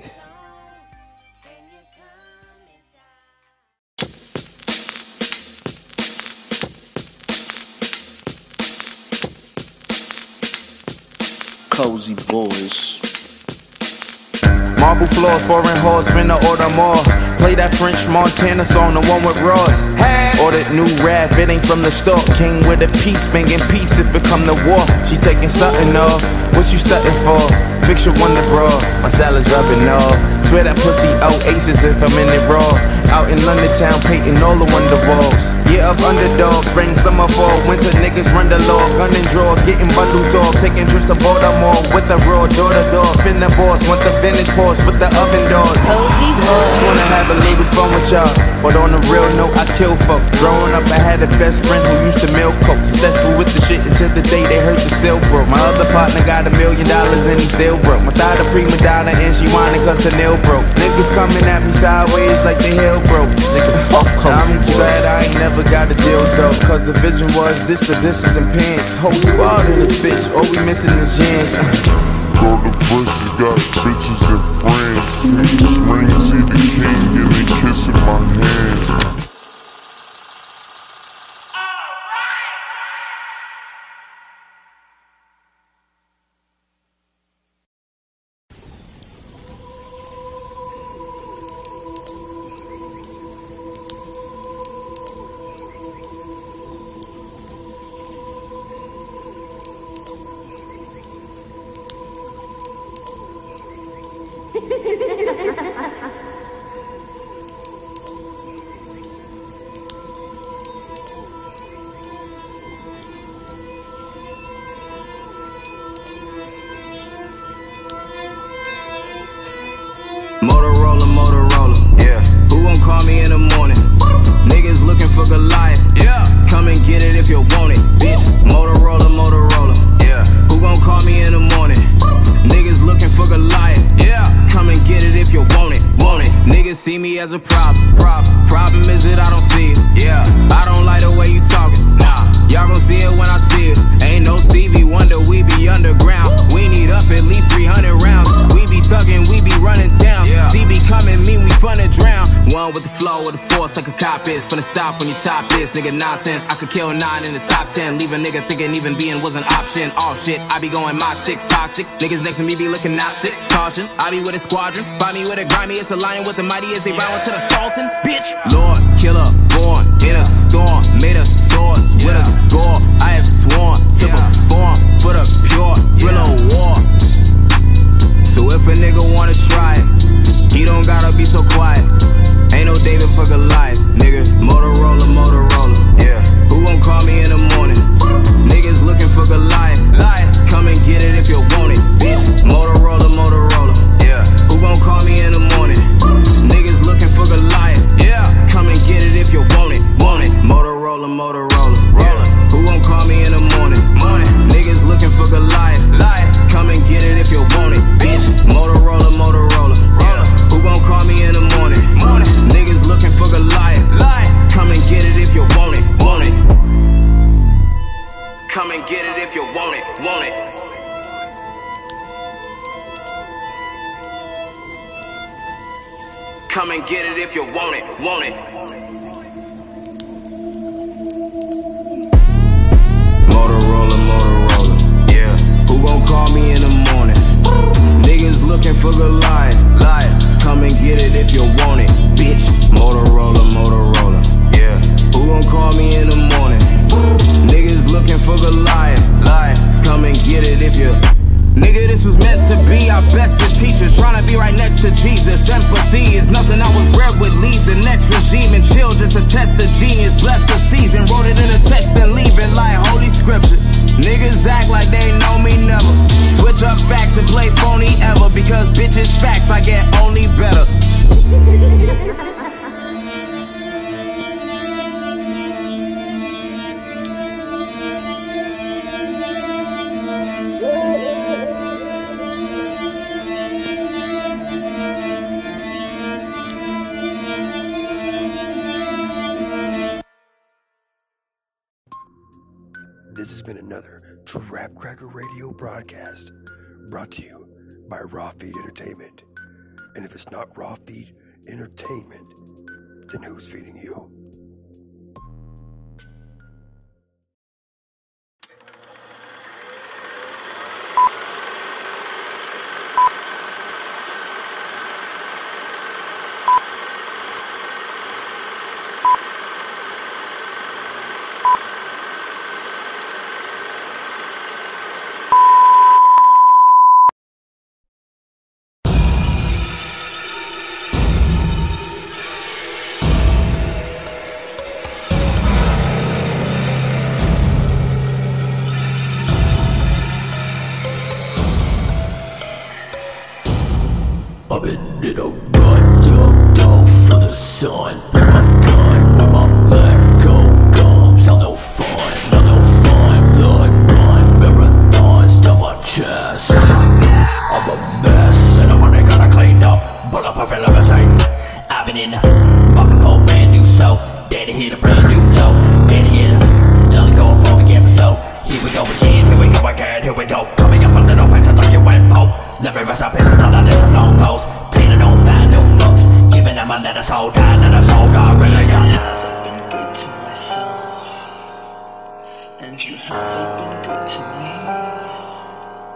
Speaker 2: Cozy Boys.
Speaker 3: Marble floors, foreign halls, finna order more. Play that French Montana song, the one with Ross. Hey. Ordered new rap, it ain't from the store. King with a piece, banging peace if it come to war. She taking something off, what you stunting for? Picture wonder bra, my salad's rubbing off. Swear that pussy oasis if I'm in it raw. Out in London town, painting all the wonder walls. Yeah, up underdog, spring, summer, fall, winter, niggas run the law. Gun and drawers, getting bundles dog, taking trips to Baltimore with the raw daughter dog. Finna boss, want the vintage horse with the oven doors.
Speaker 5: Cozy Boys.
Speaker 3: Just wanna have a little fun with y'all, but on the real note, I kill folk. Growing up, I had a best friend who used to milk coke. Successful with the shit until the day they heard the sale broke. My other partner got a million dollars and he still broke. My thought a prima donna and she whining cause her nail broke. Niggas coming at me sideways like the hell broke. Nigga, fuck Cozy I'm glad I ain't never got a deal though, cause the vision was this, the dishes and pants. Whole squad in this bitch, all we missing is jams.
Speaker 12: Go to Bush, you got bitches and friends. Swing, see the king, and they kissing my hands.
Speaker 3: Motorola, Motorola, yeah. Who gon' call me in the morning? Niggas looking for Goliath, yeah. Come and get it if you want it, bitch. Motorola, Motorola, yeah. Who gon' call me in the morning? Niggas looking for Goliath, yeah. Come and get it if you want it, want it. Niggas see me as a problem, problem. Problem is that I don't see it, yeah. I don't like the way you talking, nah. Y'all gon' see it when I see it. Ain't no Stevie Wonder, we be underground. We need up at least three hundred rounds. We be thuggin', we be running towns. Yeah. C B coming, mean we fun to drown. One with the flow, with the force like a cop is. Finna stop when you top this, nigga nonsense. I could kill nine in the top ten. Leave a nigga thinking even being was an option. All shit, I be going my chicks toxic. Niggas next to me be looking not sick. Caution, I be with a squadron. Find me with a grimy, it's aligning with the mighty as they bowing to the Sultan. Bitch, Lord, killer, born in a storm. Made of swords with a score. I have sworn to perform for the pure, real war. So if a nigga wanna try it, he don't gotta be so quiet. Ain't no David for Goliath, nigga. Motorola, Motorola, yeah. call me in the morning? Niggas looking for Goliath. Come and get it if you want it, bitch. Motorola, Motorola. Yeah. Who gon' call me in the morning? Niggas looking for Goliath. Yeah. Come and get it if you want it, want it. Motorola, Motorola. Yeah. Who gon' call me in the morning? Morning. Niggas looking for Goliath. Come and get it if you want it, bitch. Motorola, Motorola. Yeah. Who gon' call me in the morning? Morning. Niggas looking for Goliath. Come and get it if you want it, want it. Come and get it if you want it, want it. Come and get it if you want it, want it. Motorola, Motorola, yeah. Who gon' call me in the morning? Niggas looking for Goliath, lie. Come and get it if you want it, bitch. Motorola, Motorola, yeah. Who gon' call me in the morning? Niggas looking for Goliath, lie. Come and get it if you. Nigga, this was meant to be our best of teachers. Trying to be right next to Jesus. Empathy is nothing I was bred with. Leave the next regime and chill just to test the genius. Bless the season, wrote it in a text and leave it like holy scripture. Niggas act like they know me never. Switch up facts and play phony ever. Because bitches facts, I get only better.
Speaker 1: This has been another Trap Cracker Radio broadcast brought to you by Raw Feed Entertainment. And if it's not Raw Feed Entertainment, then who's feeding you?
Speaker 6: I've been in a rut, jumped off for the sun. Put my gun where my black gold gums. Hell no fun, no no fun. Blood run, marathons down my chest. I'm a mess, and I'm only gonna clean up. Pull up a feel everything. I've been in market for a brand new soul. Daddy hit a brand new note. Daddy hit a nothing going for the episode. Here we go again, here we go again, here we go. Coming up a little place, I thought you went pope. Let me rest up, it's another different long post. Painted on find no books. Giving them a letter sold, I letter sold, I really got.
Speaker 2: I haven't been good to myself, and you haven't been good to me.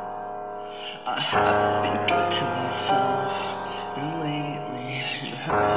Speaker 2: I haven't been good to myself, and lately you haven't